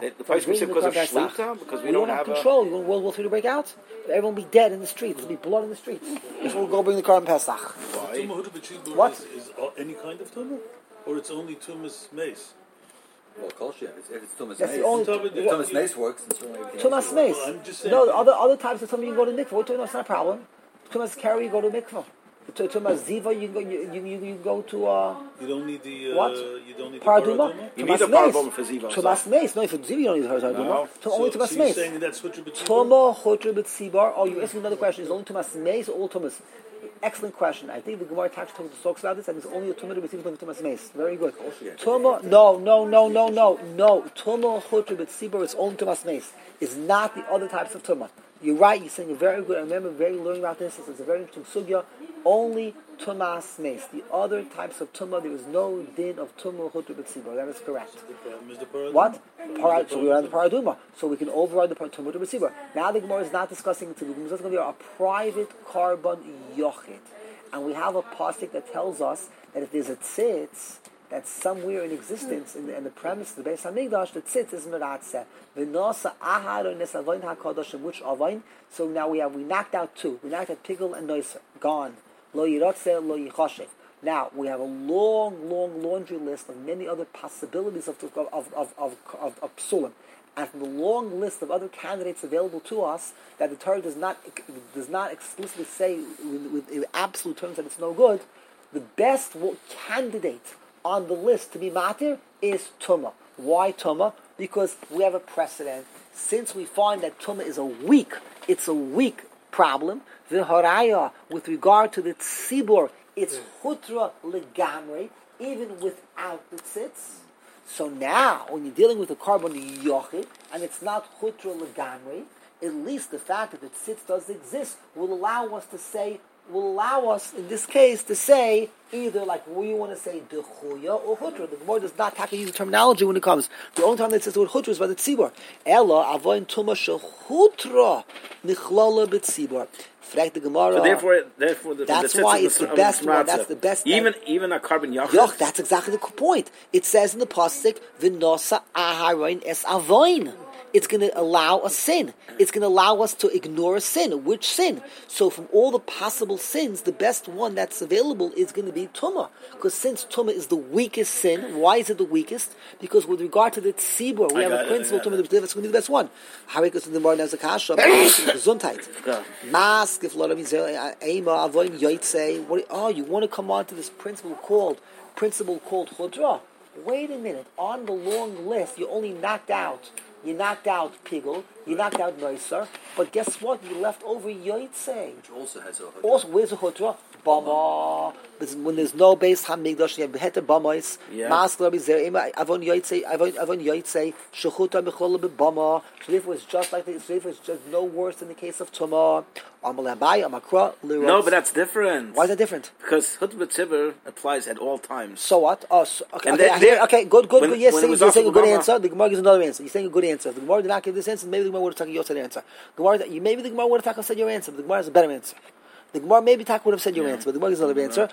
of Shlita, because we don't have control. You want World War III to break out? Everyone will be dead in the streets. There'll be blood in the streets. If we'll go bring the carbon Pesach. What? Is any kind of tumah? Or it's only tumas mace? Well, Kolshia, if it's Tumas That's Mace. the only If Tumas Mace works, it's only Tumas Mace. Well, I'm just saying. No, other types of tumah you can go to mikvah. It's not a problem. Tumas Keri, you go to mikvah. Tumas Ziva, you go to. You don't need the what? You don't need Paraduma. the You need a Paraduma for Ziva. Tumas Mace. No, for Ziva you don't need the Paraduma. Only Tumas Mace. Mace. So you're saying that's Hutra B'Tzibar? Tuma Hutra B'Tzibar. Oh, you're asking another question. Is only Tumas Mace or all Tumas? Excellent question. I think the Gemara talks about this, and it's only a tumah to receive Tumas Mace. Very good. Tumah, no. Tumah Chutra B'Tzibur is only Tumas Mace. It's not the other types of tumah. You're right. You're saying very good. I remember learning about this. It's a very interesting sugya. Only Tumas Mace. The other types of tumah, there is no din of Tumah Chutra B'Tzibur. That is correct. What? So we're on the Paraduma. So we can override the Tumah Chutra B'Tzibur. Now the Gemara is not discussing it. It's just going to be a private carbon yochid. And we have a pasuk that tells us that if there's a tzitz that's somewhere in existence in the premise of the Beis HaMikdash, the tzitz is meratzeh. V'nosa ahad or nesavoin hakadoshim, which avain. So now we knocked out two. We knocked out pigel and noiser. Gone. Lo yiratzeh, lo yichoshev. Now we have a long laundry list of many other possibilities of psulim. And from the long list of other candidates available to us, that the Torah does not explicitly say with absolute terms that it's no good, the best candidate on the list to be matir is Tumah. Why Tumah? Because we have a precedent. Since we find that Tumah is a weak problem, the Haraya, with regard to the Tzibur, it's Hutra Legamre, even without the Tzitz. So now, when you're dealing with a carbon yochid, and it's not chutra legamri, at least the fact that the tzitz does exist will allow us in this case to say either like we want to say dechuya or hutra. The Gemara does not use the terminology when it comes. The only time that it says the word hutra is by the tzibur. Ella avoin tuma shel hutra nichlala b'tzibur. The Gemara. So therefore, that's why it's the best one. That's the best. Even a carbon yachid. Yoch, that's exactly the point. It says in the pasuk, "V'nosa aharon es avoin." It's going to allow a sin. It's going to allow us to ignore a sin. Which sin? So from all the possible sins, the best one that's available is going to be Tumah. Because since Tumah is the weakest sin, why is it the weakest? Because with regard to the Tzibur, we have a principle Tumah that's going to be the best one. Harikos in the morning as a kasha, Gesundheit. Mask, if Lord Ema, Avoin, Yoitze. Oh, you want to come on to this principle called Chudra? Wait a minute. On the long list, you only knocked out Pigul, you knocked out Neusar, but guess what? You left over Yoitze. Which also has a Hutra. Also, where's the Hutra? Bama. When there's no base Hamigdash, you have Beheter Bamais. Mask Rabbi Zer, Avon Yoitze, Shechuta Mechol Bama. So therefore it's just like this. Therefore it's just no worse than the case of Tumah. No, but that's different. Why is that different? Because Hut B'Tzibur applies at all times. So what? Oh, good. Yes, you're saying a good answer. The Gemara gives another answer. You're saying a good answer. If the Gemara did not give this answer, maybe the Gemara would have taken your answer. Maybe the Gemara would have said your answer, but the Gemara has a better answer. The Gemara maybe would have said your answer, but the Gemara gives another answer.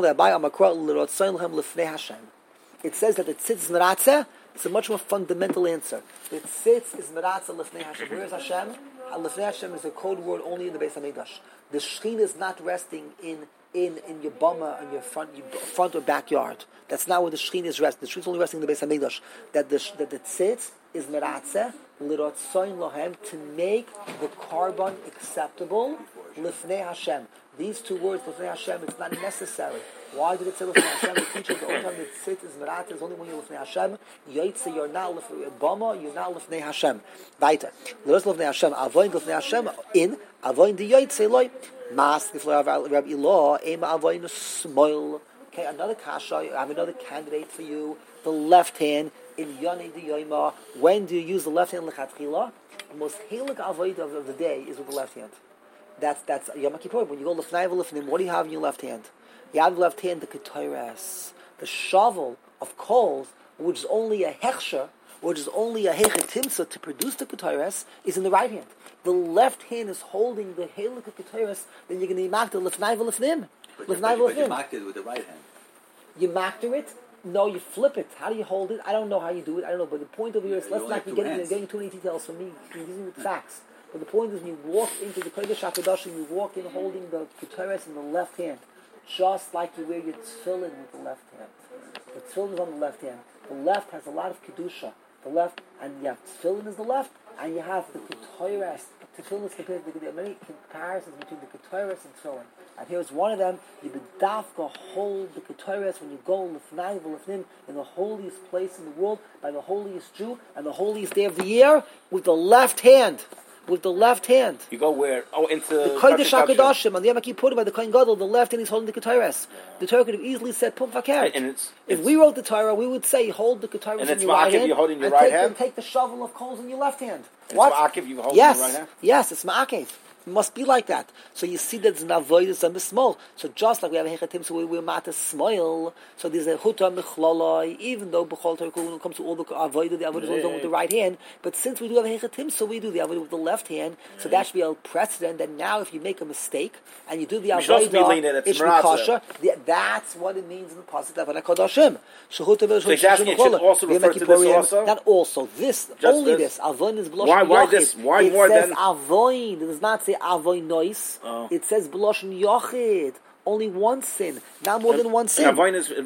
It says that the tzitz is meratzeh. It's a much more fundamental answer. The tzitz is meratzeh lefnei Hashem. Where is Hashem? Lefnei Hashem is a code word only in the Beis Hamikdash. The Shekhinah is not resting in your bama, in your front or backyard. That's not where the Shekhinah is resting. The Shekhinah is only resting in the Beis Hamikdash. That the tzitz is meratzeh l'rotzoin lohem, to make the carbon acceptable lefnei Hashem. These two words, lefnei Hashem, it's not necessary. Why did it say lefnei Hashem? The teacher, the only time the tzitz is meratzeh is only when you're lefnei Hashem. Yoitze, you're not lefnei bama, you're not lefnei Hashem. Weiter. L'ros lefnei Hashem, avoin lefnei Hashem, in avoin the yoitze loy. Mas lefnei Rabbi Ilah, ema avoin smoil. Okay, another kasha, I have another candidate for you. The left hand, in Yonei the Yoima. When do you use the left hand lechatchila? The most helik avoid of the day is with the left hand. That's Yom Kippur. When you go lefnai v'lefnim, what do you have in your left hand? You have in your left hand the ketores, the shovel of coals, which is only a hechsher, which is only a hechetimsa to produce the ketores, is in the right hand. The left hand is holding the helik of ketores. Then you're going to make the lefnai v'lefnim. But you marked it with the right hand. You mactor it. No, you flip it. How do you hold it? I don't know how you do it. I don't know. But the point over here is, let's not be getting too many details from me. You're using the facts. But the point is, when you walk into the Kodesh HaKadoshim, you walk in holding the Keteres in the left hand, just like you wear your tefillin with the left hand. The tefillin is on the left hand. The left has a lot of kedusha. The left, and you have tefillin is the left, and you have the Keteres. Tefillin is compared. There are many comparisons between the Keteres and tefillin. And here's one of them. You bedavka hold the Keteres when you go lefnai v'lefnim in the holiest place in the world by the holiest Jew and the holiest day of the year with the left hand. With the left hand. You go where? Oh, into the Kodesh HaKadoshim. On the Yom Kippur by the Kohen Gadol, the left hand is holding the Keteres. The Torah could have easily said Pum Fakert. If we wrote the Torah, we would say hold the Keteres in your right hand. You hold in your right hand? And take the shovel of coals in your left hand. What? It's ma'akev, you hold in your right hand? Yes, it's ma'akev. It must be like that. So you see that it's an avoidus and a small. So just like we have a hechatim, so we're mat a smile. So there's a huta mechlolai. Even though b'chol Torah when it comes to all the avodah is only done with the right hand. But since we do have a hechatim, so we do the avodah with the left hand. So that should be a precedent that now if you make a mistake and you do the avodah, it's kosher. That's what it means in the pasuk of Hakadoshim. So it should also refer to this also. Not also this, only this. Avoin is b'loshon Why this? Why more than? It says avoin. It does not say avoy nois. It says b'loshon yochid. Only one sin, not more than one sin. Avoy is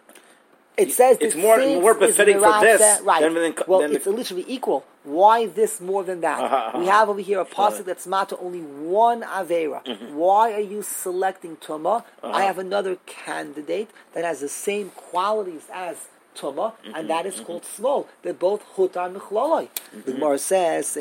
it says it's more befitting for this. Right. It's literally equal. Why this more than that? We have over here a pasuk that's mata only one avera. Why are you selecting Tumah? I have another candidate that has the same qualities as Tumah, and that is called small. They're both chutar mechlalai. The Gemara says,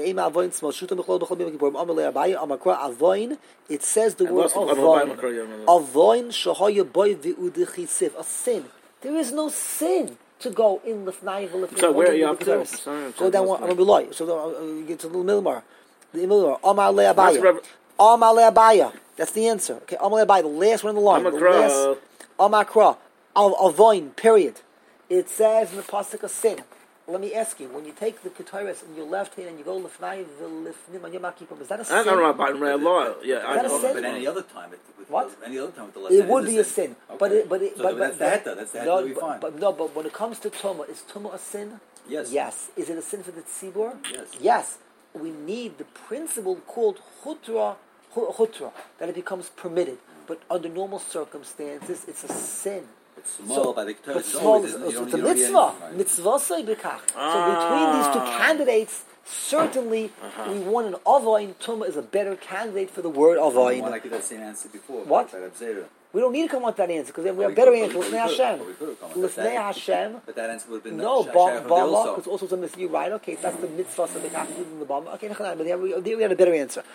it says the word avoin shahaya boy v'udechisif, a sin. There is no sin to go in lefnai v'lefnai. So where are you up to? Go down one. So get to the little Milmar. Amar le'abaya. Amar le'abaya. That's the answer. Okay, Amar le'abaya, the last one in the line. Amar kra. Avoin, period. It says in the pasuk of sin. Let me ask you, when you take the Ketores in your left hand and you go lifnai v'lifnim on Yom Kippur, is that a sin? I don't know about law. Yeah, I know. But any other time, any other time with the left it hand would be a sin. Okay. But that's the heta. That's the heta. We'll be fine. But when it comes to Tumah, is Tumah a sin? Yes. Yes. Is it a sin for the tzibur? Yes. Yes. We need the principle called chutra, that it becomes permitted. But under normal circumstances, it's a sin. It's small by the Ketores. But small it's a mitzvah. Mitzvah say b'kach. So between these two candidates, certainly we want an avoin. Tumah is a better candidate for the word avoin. I give that same answer before. What? We don't need to come up with that answer because we have better answer. L'fnei Hashem. L'fnei Hashem. But that answer would have been no. Bama, because also it's a you're right. Okay, that's the mitzvah of the kach in the bama. Okay, but there we had a better answer.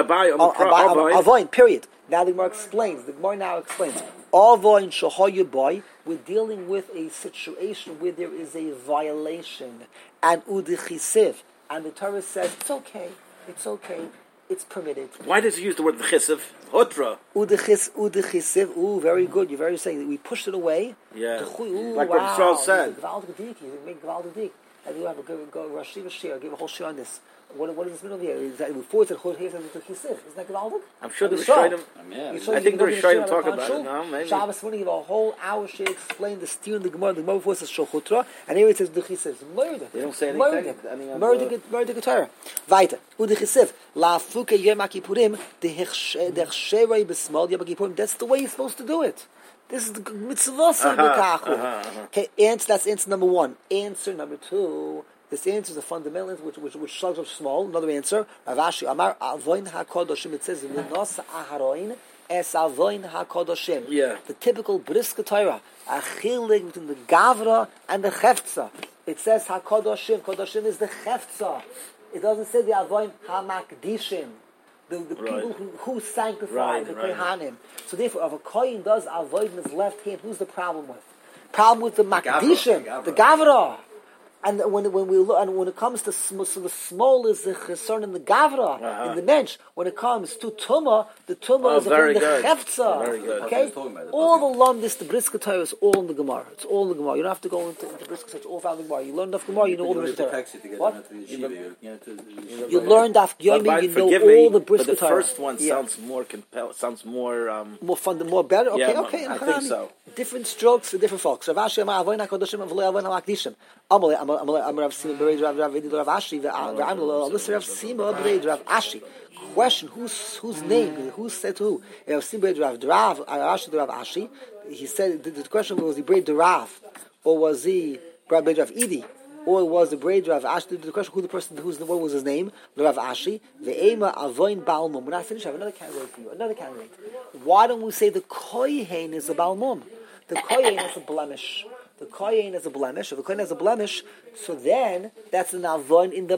Avoin. Period. Now the Gemara explains. The Gemara now explains. Avoin shahoyu boy. We're dealing with a situation where there is a violation, and udechisiv, and the Torah says it's okay. It's permitted. Why does he use the word v'chisiv? Hotra. Udechisiv. Ooh, very good. You're very saying that we pushed it away. Yeah. Ooh, like wow. what Yisrael said. You make Gvaldadik. And you have a go Rosh Hashanah, give a whole share on this. What is this middle here? Is that before it said Chod Hezeh Udechisiv? Isn't that Gvaldadik? I'm sure the Rishonim. I think the Rishonim talk about it. No, maybe. Shabbos morning, give a whole hour. She explained the steer in the Gemara. The Gemara before says Shochutra, and here it says Udechisiv. Murder. They don't say anything. Murder Torah. Weiter. Udechisiv. La Fuke Yom Kippurim. The Hechsherei B'Smal Yom Kippurim. That's the way you're supposed to do it. This is the mitzvah. Okay, that's answer number one. Answer number two. This answer is a fundamental answer which slugs up small. Another answer. Rav Ashi Amar Avoin HaKodoshim. It says V'nos Aharoin Es Avoin HaKodoshim. Yeah. The typical briska Torah, a chilik between the Gavra and the Cheftza. It says HaKodoshim. Kodoshim is the Cheftza. It doesn't say the Avoin HaMakdishim. The people who sanctify the Kohanim. So therefore, if a Kohen does avoid in his left hand, who's the problem with? Problem with the Makdishim, the Gavra. And when we look, and when it comes to so the small is the chesron in the Gavra in the bench. When it comes to Tumah, the Tumah is the Cheftza. Very good. Okay, all the lumdis, the briska Torah is all in the Gemara. It's all in the Gemara. You don't have to go into briska. It's all found in the Gemara. You learn enough Gemara, you know all the briska Torah. What? You learned off Yomi, you know all the briska Torah. But the first one sounds more compelling. Sounds more more fun, more better. Okay, okay. I think so. Different strokes for different folks. Rav Ashi Amar Avoin HaKodoshim V'lo Avoin HaMakdishim. I'm Rav Sima Bereid Rav Vedi Rav Ashi. I'm listen Rav Sima Bereid Rav Ashi. Question: whose name? Who said who? Rav Sima Bereid Rav Ashi Rav Ashi. He said the question was he Bereid Rav, or was he Bereid Rav Idi, or was the Bereid Rav Ashi? The question: who the person? What was his name? Rav Ashi. Ve'ema Avoin Balmum. When I finish, I have another candidate for you. Another candidate. Why don't we say the Kohen is a Balmum? The Kohen has a blemish. The Kohen has a blemish. If the Kohen has a blemish, so then that's an avon in the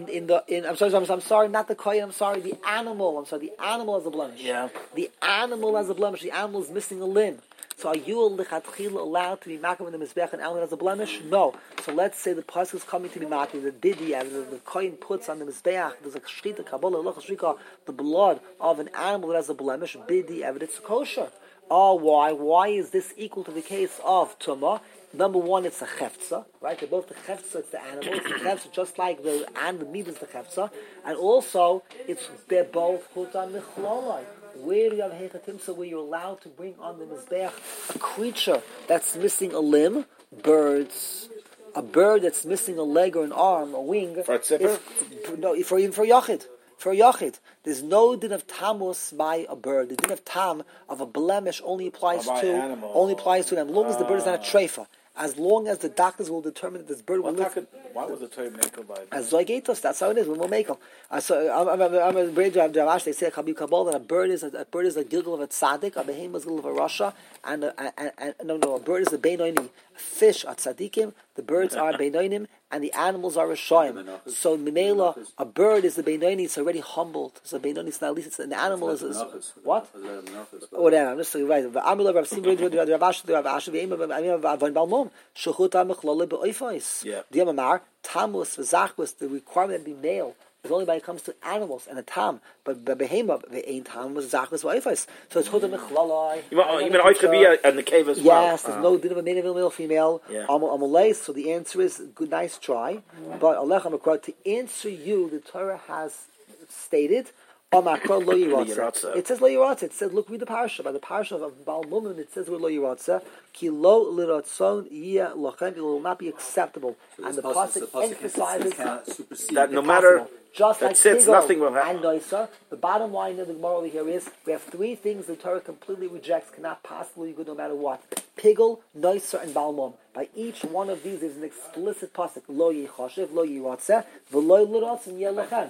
I'm sorry, not the Kohen. I'm sorry, the animal. I'm sorry, the animal has a blemish. Yeah. The animal has a blemish. The animal is missing a limb. So are you allowed to be makim in the mizbech and animal has a blemish? No. So let's say the pasuk is coming to be makim. The bidi, the Kohen puts on the mizbech. There's a shrita kabbalah, the blood of an animal that has a blemish. Bidi, it's kosher. Oh, why? Why is this equal to the case of Tumah? Number one, it's a cheftza, right? They're both the cheftza, it's the animal. It's the cheftza, just like the meat is the cheftza. And also, they're both hutan michlolai. Where do you have hechatimsa, where you're allowed to bring on the mizbeach a creature that's missing a limb, birds, a bird that's missing a leg or an arm, a wing. For a tzipper? For yachid. For a yachid. There's no din of tamus by a bird. The din of tam of a blemish only applies to them. As long as the bird is not a treifa. As long as the doctors will determine that this bird will live. Why was the Torah makel by as zoigetos? That's how it is. We will make them. So I'm a brave Javash. They say that a bird is a gilgal of a tzaddik, a behemoth is a gilgal of a rasha, and a bird is a beinoini. Fish are tzaddikim. The birds are beinoinim, and the animals are rishayim. So mimela, a bird is the beinoini. It's already humbled. So beinoini is not at least. The animal is what? Whatever. I'm just saying right. Yeah. The Tamus, the requirement to be male is only when it comes to animals and a tam. But behema, the ein tam was zachus v'oifos. So it's chut mechlalai. You mean oif could be in the cave as well? Yes, there's no din of a male, female. Yeah. Amalei. So the answer is good, nice try. But Alechem Akra, to answer you, the Torah has stated. It says lo yiratza. It says, look, read the parasha. By the parasha of Baal Mumin, it says lo yiratza. Ki lo liratzon yeh lachem. It will not be acceptable. So and the pasuk emphasizes that no matter just like sits, nothing will happen. And Noisa, the bottom line of the Gemara over here is we have three things the Torah completely rejects, cannot possibly be good no matter what. Pigel, Noisa, and Balmum. By each one of these is an explicit pasuk. Lo yichashiv, lo yiratzeh, v'lo liratzon yeh lachem.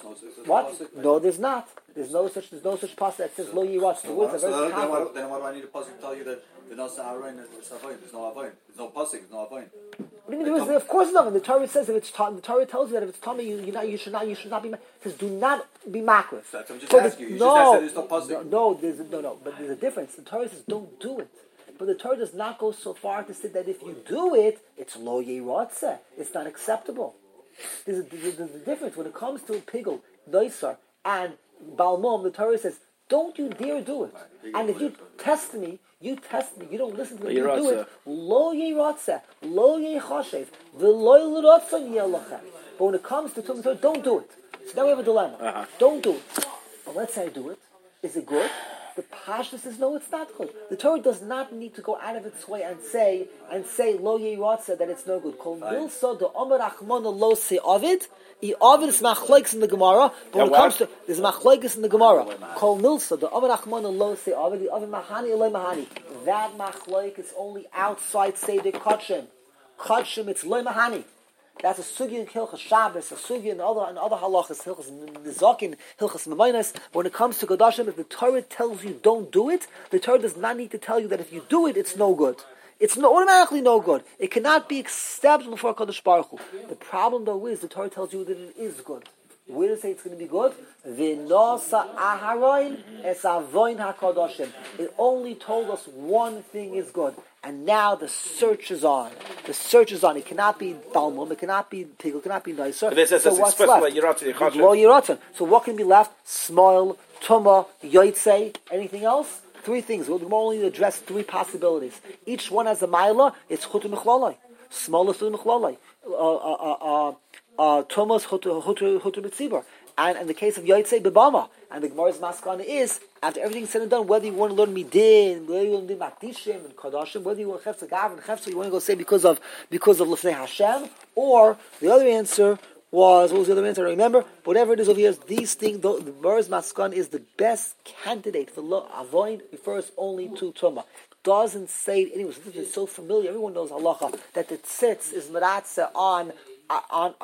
What? No, there's not. There's no such pasuk that says lo yiratzeh. The words are very powerful. Then why do I need a pasuk to tell you that there's no avoin? There's no avoin. There's no pasuk. There's no avoin. What do you mean? Of course not. The Torah says if it's the Torah tells you that if it's tummy, you should not be. It says do not be makrif. That's what I'm just asking you. You just said there's no pasuk. No. But there's a difference. The Torah says don't do it. But the Torah does not go so far to say that if you do it, it's lo yiratze. It's not acceptable. There's a difference when it comes to pigel, doisar, and balmum. The Torah says, "Don't you dare do it." And if you test me, you don't listen to me, you do it. Lo yiratze, lo yichashev, v'lo l'ratzon yeh lachem. But when it comes to Torah, don't do it. So now we have a dilemma. Don't do it. But let's say I do it. Is it good? The Pashtus says no, it's not good. The Torah does not need to go out of its way and say lo yiratze that it's no good. Kol milsa the omer achmona lo se avid. Avid is machlokes in the Gemara, but when it comes to there's machlokes in the Gemara. Kol milsa the omer achmona lo se avid. The avid mahani eloi mahani. That machlok is only outside Seder Kachim. Kachim it's loy mahani. That's a sugi in Hilchas Shabbos, a sugi in other halachas, Hilchas Nizakin, Hilchas Memainas. When it comes to Kodashim, if the Torah tells you don't do it, the Torah does not need to tell you that if you do it, it's no good. It's automatically no good. It cannot be acceptable before Kodesh Baruch Hu. The problem though is the Torah tells you that it is good. Where does it say it's going to be good? V'nosa aharoin es avoin hakodashim. It only told us one thing is good. And now the search is on. The search is on. It cannot be Balmum. It cannot be Pigel. It cannot be Nicer. So what's left? Lo Yiratzon. So what can be left? Smoil, Tuma, Yotzei, anything else? Three things. We'll only address three possibilities. Each one has a Maila. It's Chutu Mechlalai. Small is Chutu Mechlalai. Tumas Chutu B'tzibur. And in the case of Yotzei B'bama, and the Gemara's maskana is, after everything's said and done, whether you want to learn Midin, whether you want to learn Makdishim and Kadashim, whether you want to Chefza Gav and Chefza, you want to go say because of Lefnei Hashem, or the other answer was, what was the other answer? I don't remember. Whatever it is over here, these things, the Gemara's maskana is the best candidate for Avoid refers only to Tumah. Doesn't say it anyway. It's so familiar. Everyone knows halacha that the tzitz is meratzeh on a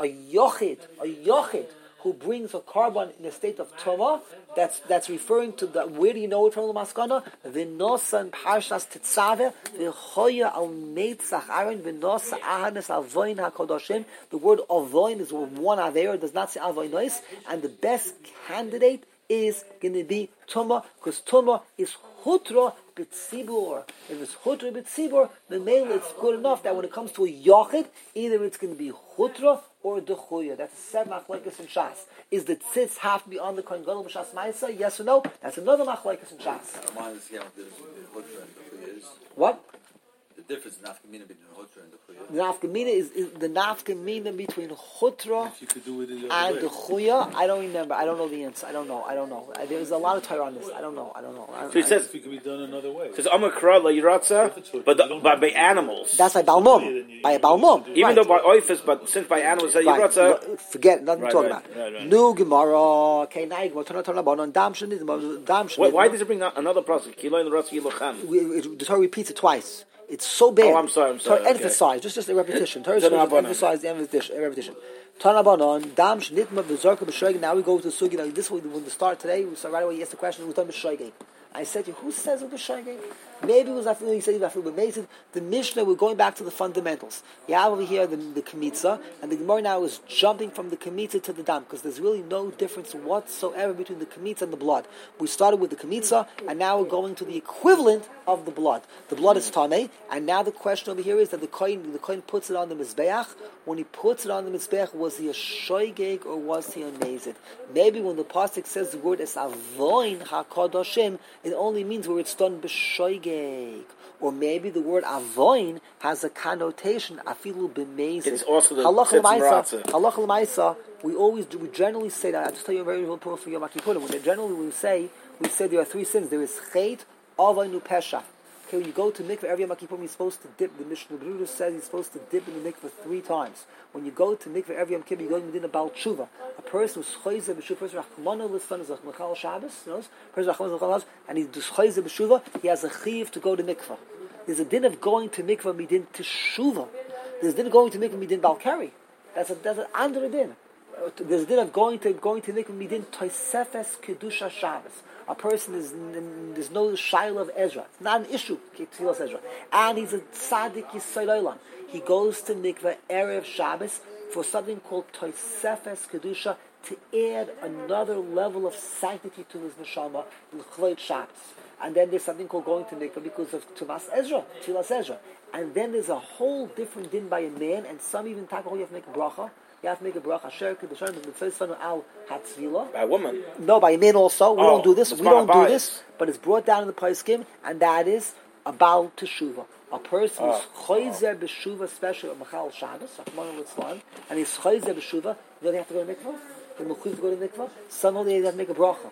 yochid who brings a carbon in a state of tuma. That's referring to the. Where do you know it from the maskana? V'nosa and parshas tetzaveh v'choya al meitzach aaron v'nosa ahanes avoin hakodashim. The word avoin is one aver. It does not say avoinos. And the best candidate is going to be tuma, because tuma is hutra b'tzibur. If it's hutra b'tzibur, then mainly it's good enough that when it comes to a yochid, either it's going to be hutra or dechuya. That's a set machlekes in Shas. Is the tzitz have to be on the kohen gadol b'shas ma'isa? Yes or no? That's another machlekes in Shas. What? The difference in nafkamina between chutra and the chuya. The nafkamina is the nafkamina between chutra and the chuya. I don't remember. I don't know the answer. I don't know. There's a lot of Torah on this. I don't know. So he says it could be done another way. It says Amakra la yiratza, but by animals. That's by balmum. By a balmum. Even though by oifis, but since by animals say yiratza. Forget nothing to talk about. New Gemara. Okay, now why does it bring another process? Kilo and ratzi yilochem. The Torah repeats it twice. It's so bad. Oh, I'm sorry. Torah emphasize, just a repetition. Torah emphasize the repetition. Tanabanon, dam shnitma v'zarka b'shoigin. Now we go to the sugi. Now this when we start today, we start right away. You ask the question, who's done b'shoigin? I said to you, who says with b'shoigin? Maybe it was after he said after b'mezid. The Mishnah, we're going back to the fundamentals. You have over here the Kemitza, and the Gemara now is jumping from the Kemitza to the Dam, because there's really no difference whatsoever between the Kemitza and the blood. We started with the Kemitza, and now we're going to the equivalent of the blood. The blood is Tameh, and now the question over here is that the Kohen puts it on the Mizbeach. When he puts it on the Mizbeach, was he a shoygeg or was he a nezid? Maybe when the pasuk says the word is avoin hakadoshim, it only means where it's done b'shoygeg. Or maybe the word avoin has a connotation afilu b'mezid. It's also the Halach l'maisa. We generally say that. I'll just tell you a very important for Yom Kippurim. Generally we say there are three sins. There is chet, avoinu, pesha. Okay, when you go to mikveh every Yom Kippurim, you're supposed to dip. The Mishnah Berurah says you're supposed to dip in the mikveh 3 times. When you go to mikveh every Yom Kippur, you're going within a Baal Tshuva. A person who's choyzeh b'shuva, person rachmana l'sfan is a mechal Shabbos, person rachmana l'sfan, and he's choyzeh b'shuva, he has a chiv to go to mikveh. There's a din of going to mikveh midin teshuva. There's a din of going to mikveh midin balkari. That's an under din. There's a din of going to mikveh midin toisefes kedusha Shabbos. A person there's no shaila of Ezra. It's not an issue, Tfilas Ezra. And he's a tzaddik yisrael olam. He goes to mikveh erev Shabbos for something called toisefes kedusha, to add another level of sanctity to his neshama l'chloit Shabbos. And then there's something called going to mikveh because of Tumas Ezra, Tfilas Ezra. And then there's a whole different din by a man, and some even talk about you have to make a bracha. You have to make a bracha. Asher kedushan b'mitzvah al hatzvila. By a woman. No, by a man also. We don't do this. We don't do this. But it's brought down in the Paiskim, and that is about teshuva. A person who's choyzer b'shuva, especially on Machal Shabbos, and he's choyzer b'shuva, you don't have to go to mikvah. The mechuyev to go to mikvah. Some only have to make a bracha.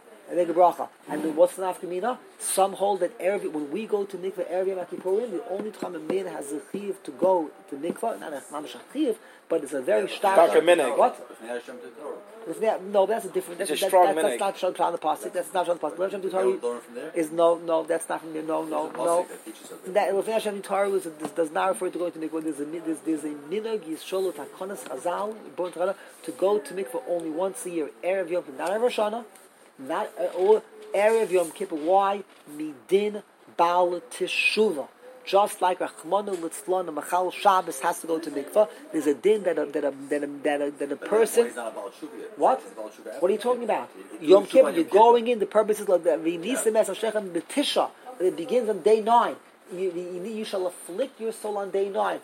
And then what's the nafkamina? Some hold that when we go to mikveh erev Yom Kippurim, the only time a man has a chiv to go to mikveh, not a mamash chiv, but it's a very stark minhag. What? No, that's a different. That's strong minhag. That's not shown on the pasuk. That's not shown on the pasuk. Is no. That's not from there. No. That Lefnei Hashem Torah does not refer to going to mikveh. There's a minhag yisholut hakonas chazal to go to mikveh only once a year. Erev Yom, not Erev Shana. Not or Erev Yom Kippur. Why? Midin Baal Teshuva. Just like Rachmanu Litzlan and Machal Shabbos has to go to mikveh, there's a din that a person. What? What are you talking about? Yom Kippur, you're going in. The purpose is like that. It begins on day 9. You shall afflict your soul on day 9.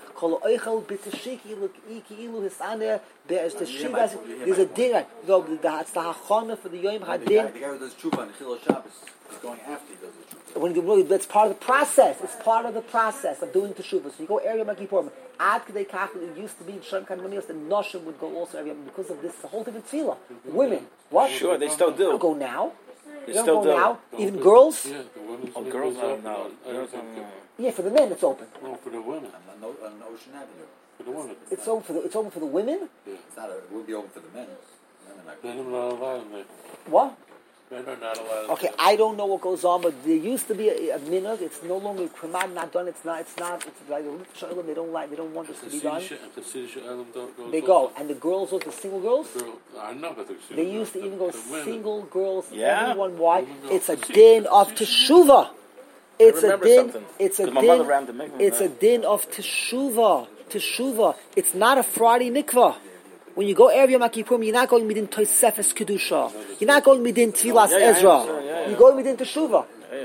There's a din. That's the hachana for the Yom Hadin. The guy who does tshuva on Chilul Shabbos is going after he does the tshuva. That's part of the process. It's part of the process of doing teshuva. So you go area Yom Kippur. Ad Kedei Kach, it used to be in Shem Kanmanios, the Noshim would go also area because of this. It's a whole different tefillah. Women, what? Sure, they still do. They don't go now. They still do. Now. Even girls. Yeah, the women's girls don't know. Yeah, for the men it's open. No, for the women. On Ocean Avenue. For the women. It's open for the women. Yeah. It would be open for the men. Men are not allowed there. What? Men are not allowed. Okay, I don't know what goes on, but there used to be a minhag. It's no longer kramad, not done. It's not. It's like they don't like. They don't want this to be done. They go, and the girls, the single girls. I know, but they used to even go single girls. Yeah. Everyone, why? It's a din of teshuva. It's a din. It's a din. It's a din of teshuva. Teshuva. It's not a Friday mikvah. When you go Erev Yom Kippurim, you're not going midin Tosefes Kedusha. You're not going midin Tfilas Ezra. You're going midin Teshuva.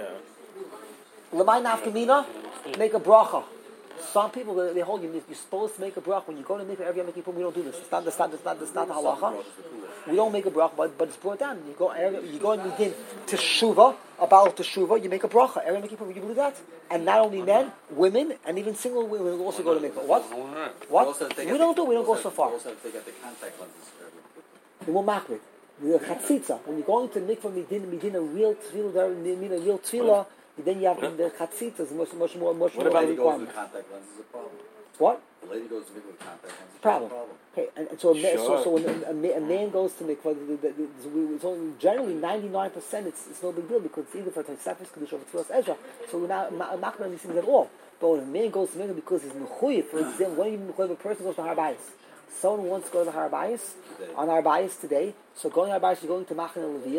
L'may nafkamina, make a bracha. Some people they hold you're supposed to make a bracha when you go to make Erev Yom Kippurim. We don't do this. It's not the halacha. We don't make a bracha, but it's brought down. You go midin Teshuva, about Teshuva. You make a bracha Erev Yom Kippurim. You believe that? And not only men, women, and even single women will also go to mikvah. What? We don't go so far. We also have to take out the contact lenses. The more makbid. The chatzitza. When you're going to mikvah midin a real tefillah, then you have the chatzitza is much more What about the goes with contact lenses? Is a problem. What? The lady goes to mikvah with contact lenses. Problem. Okay, and so when a man goes to mikvah, it's only generally 99%. It's no big deal because it's either for Tosefes Kedusha or for Tfilas Ezra. So we're not makbid on these things at all. But when a man goes to mikvah because he's mechuyev, for example, when a person goes to Har Bayis, someone wants to go to the Har Bayis on Har Bayis today. So going to Har Bayis, you're going to Machane Leviyah,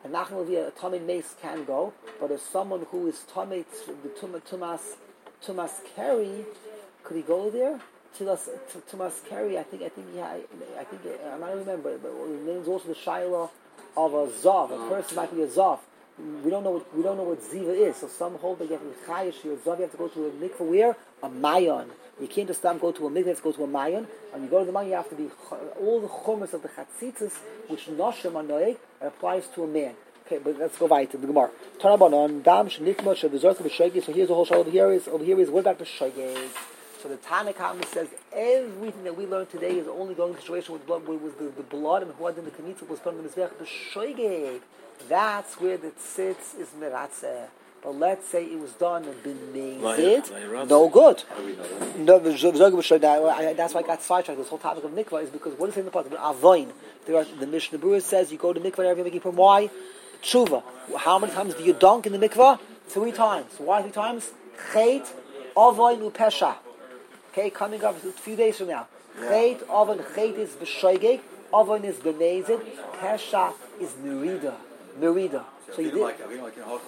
a Nachman Levi, a Tomei Mace can go, but if someone who is Tomei, the Tumas Keri, could he go there? Tumas Keri, I think, I'm not remember, but there's also the Shaila of a Zav. A person might be a Zav. We don't know what Ziva is. So some hold that you have to be Chayish, you're a Zav, you have to go to a mikveh where? A Mayon. You can't just go to a mikveh, you have to go to a Mayon. And you go to the Mayon, you have to be all the chumras of the Chatzitzis, which Noshim are noeg, it applies to a man. Okay, but let's go weiter. The Gemara. Tanabanon, Dam, Shnikma, Shavizorka, B'Shogeg. So here's the whole show over here is what about B'Shogeg? So the Tanakhama says everything that we learned today is only going to a situation with blood, where it was the blood and who had in the Kmitza was put on the Mizbech. B'Shogeg. That's where the tzitz is meratzeh. But let's say it was done and been mezid, no good. No, that's why I got sidetracked. This whole topic of mikvah is because what is in the part of avoin? The Mishnah Berurah says you go to mikvah every making from why? Tshuva. How many times do you dunk in the mikvah? 3 times. Why 3 times? Chet, avoin, upesha. Okay, coming up a few days from now. Chet, avoin, chet is b'shoigeg, avoin is b'mezid, pesha is merida. So you did. Now, the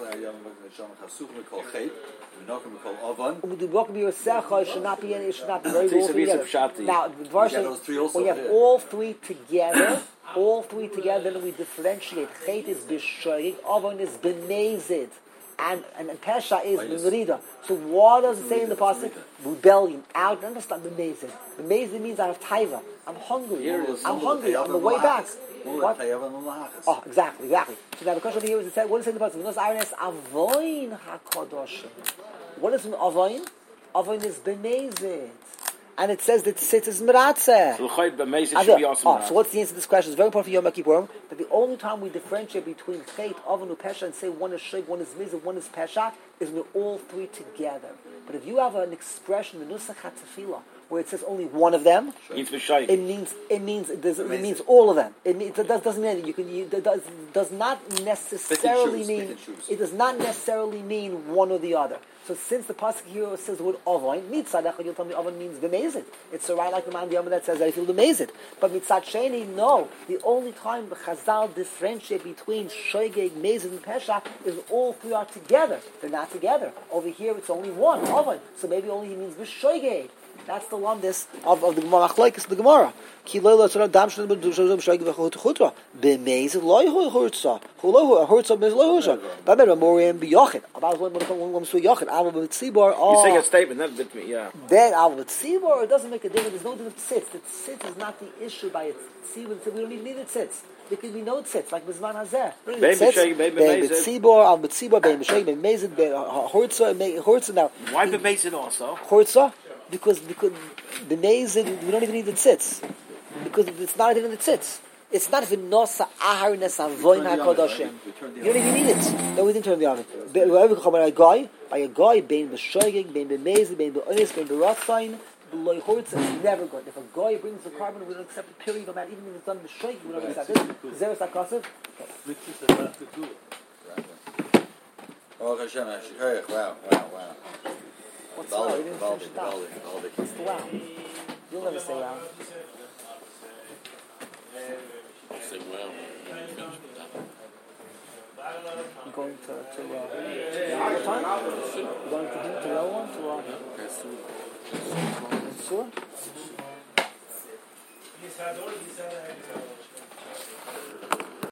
verse when you have all three together, then we differentiate. Chet is b'shoigeg, avon is b'mezid, and pesha is b'merida. So what does it say in the pasuk? Rebellion, out. Understand b'mezid. B'mezid means I have taiva. I'm hungry. I'm on the way back. What? Oh, exactly. So now the question here is, what is it in the pasuk? Avoin hakadoshim. What is an avoin? Avoin is b'mezid. And it says that tzitz is meratzeh. So what's the answer to this question? It's very important for Yom Kippur. That the only time we differentiate between chet, avon, and pesha and say one is sheg, one is mizid, one is pesha is when they're all three together. But if you have an expression, the nusach hatefillah, where it says only one of them, it means all of them. It doesn't mean it does not necessarily mean one or the other. So since the pasuk here says the word avoin, mitzad you'll tell me avoin means b'mezid. It's so right like the man the Yom that says that I feel b'mezid. But mitzad sheni, no. The only time the Chazal differentiate between shoigeg, mezid, and pesha is when all three are together. They're not together. Over here it's only one avoin. So maybe only he means b'shoigeg. That's the lumdis of the Gemara. Machlokes the Gemara. Ki lo tzara dam shel b'shoigeg v'chutra b'mezid lo yhurtza. Hulo hurtza b'mezid lo hurtza. But better morim b'yochid. About when comes to yochid. Aval b'tzibor. You say a statement. That's with me. Yeah. Then aval b'tzibor. It doesn't make a difference. There's no difference. Tzitz. The tzitz is not the issue by its tzibor. We don't even need a tzitz. There can be no tzitz like b'zman hazeh. Bein b'tzibor, al b'tzibor, bein b'shoigeg, bein mezid, bein hurtza. Now why b'mezid also? Hurtza. Because the mezid, we don't even need the tzitz. Because it's not even the tzitz. It's not even nosa ahar nesavoin hakodoshim. You don't even need it. No, we didn't turn the oven. By a guy, bein b'shoigeg, bein b'mezid, bein b'onis, bein b'ratzain, b'loy hurtza is never good. If a guy brings the carbon, we don't accept it, period. No matter, even if it's done b'shoigeg, we don't accept it. Zeres hakasiv. Oh, Hashem, wow. What's wow? You didn't finish it out. What's the wow? You'll never say wow. Say wow. I'm going to what time? You're going to the other one? To Sur?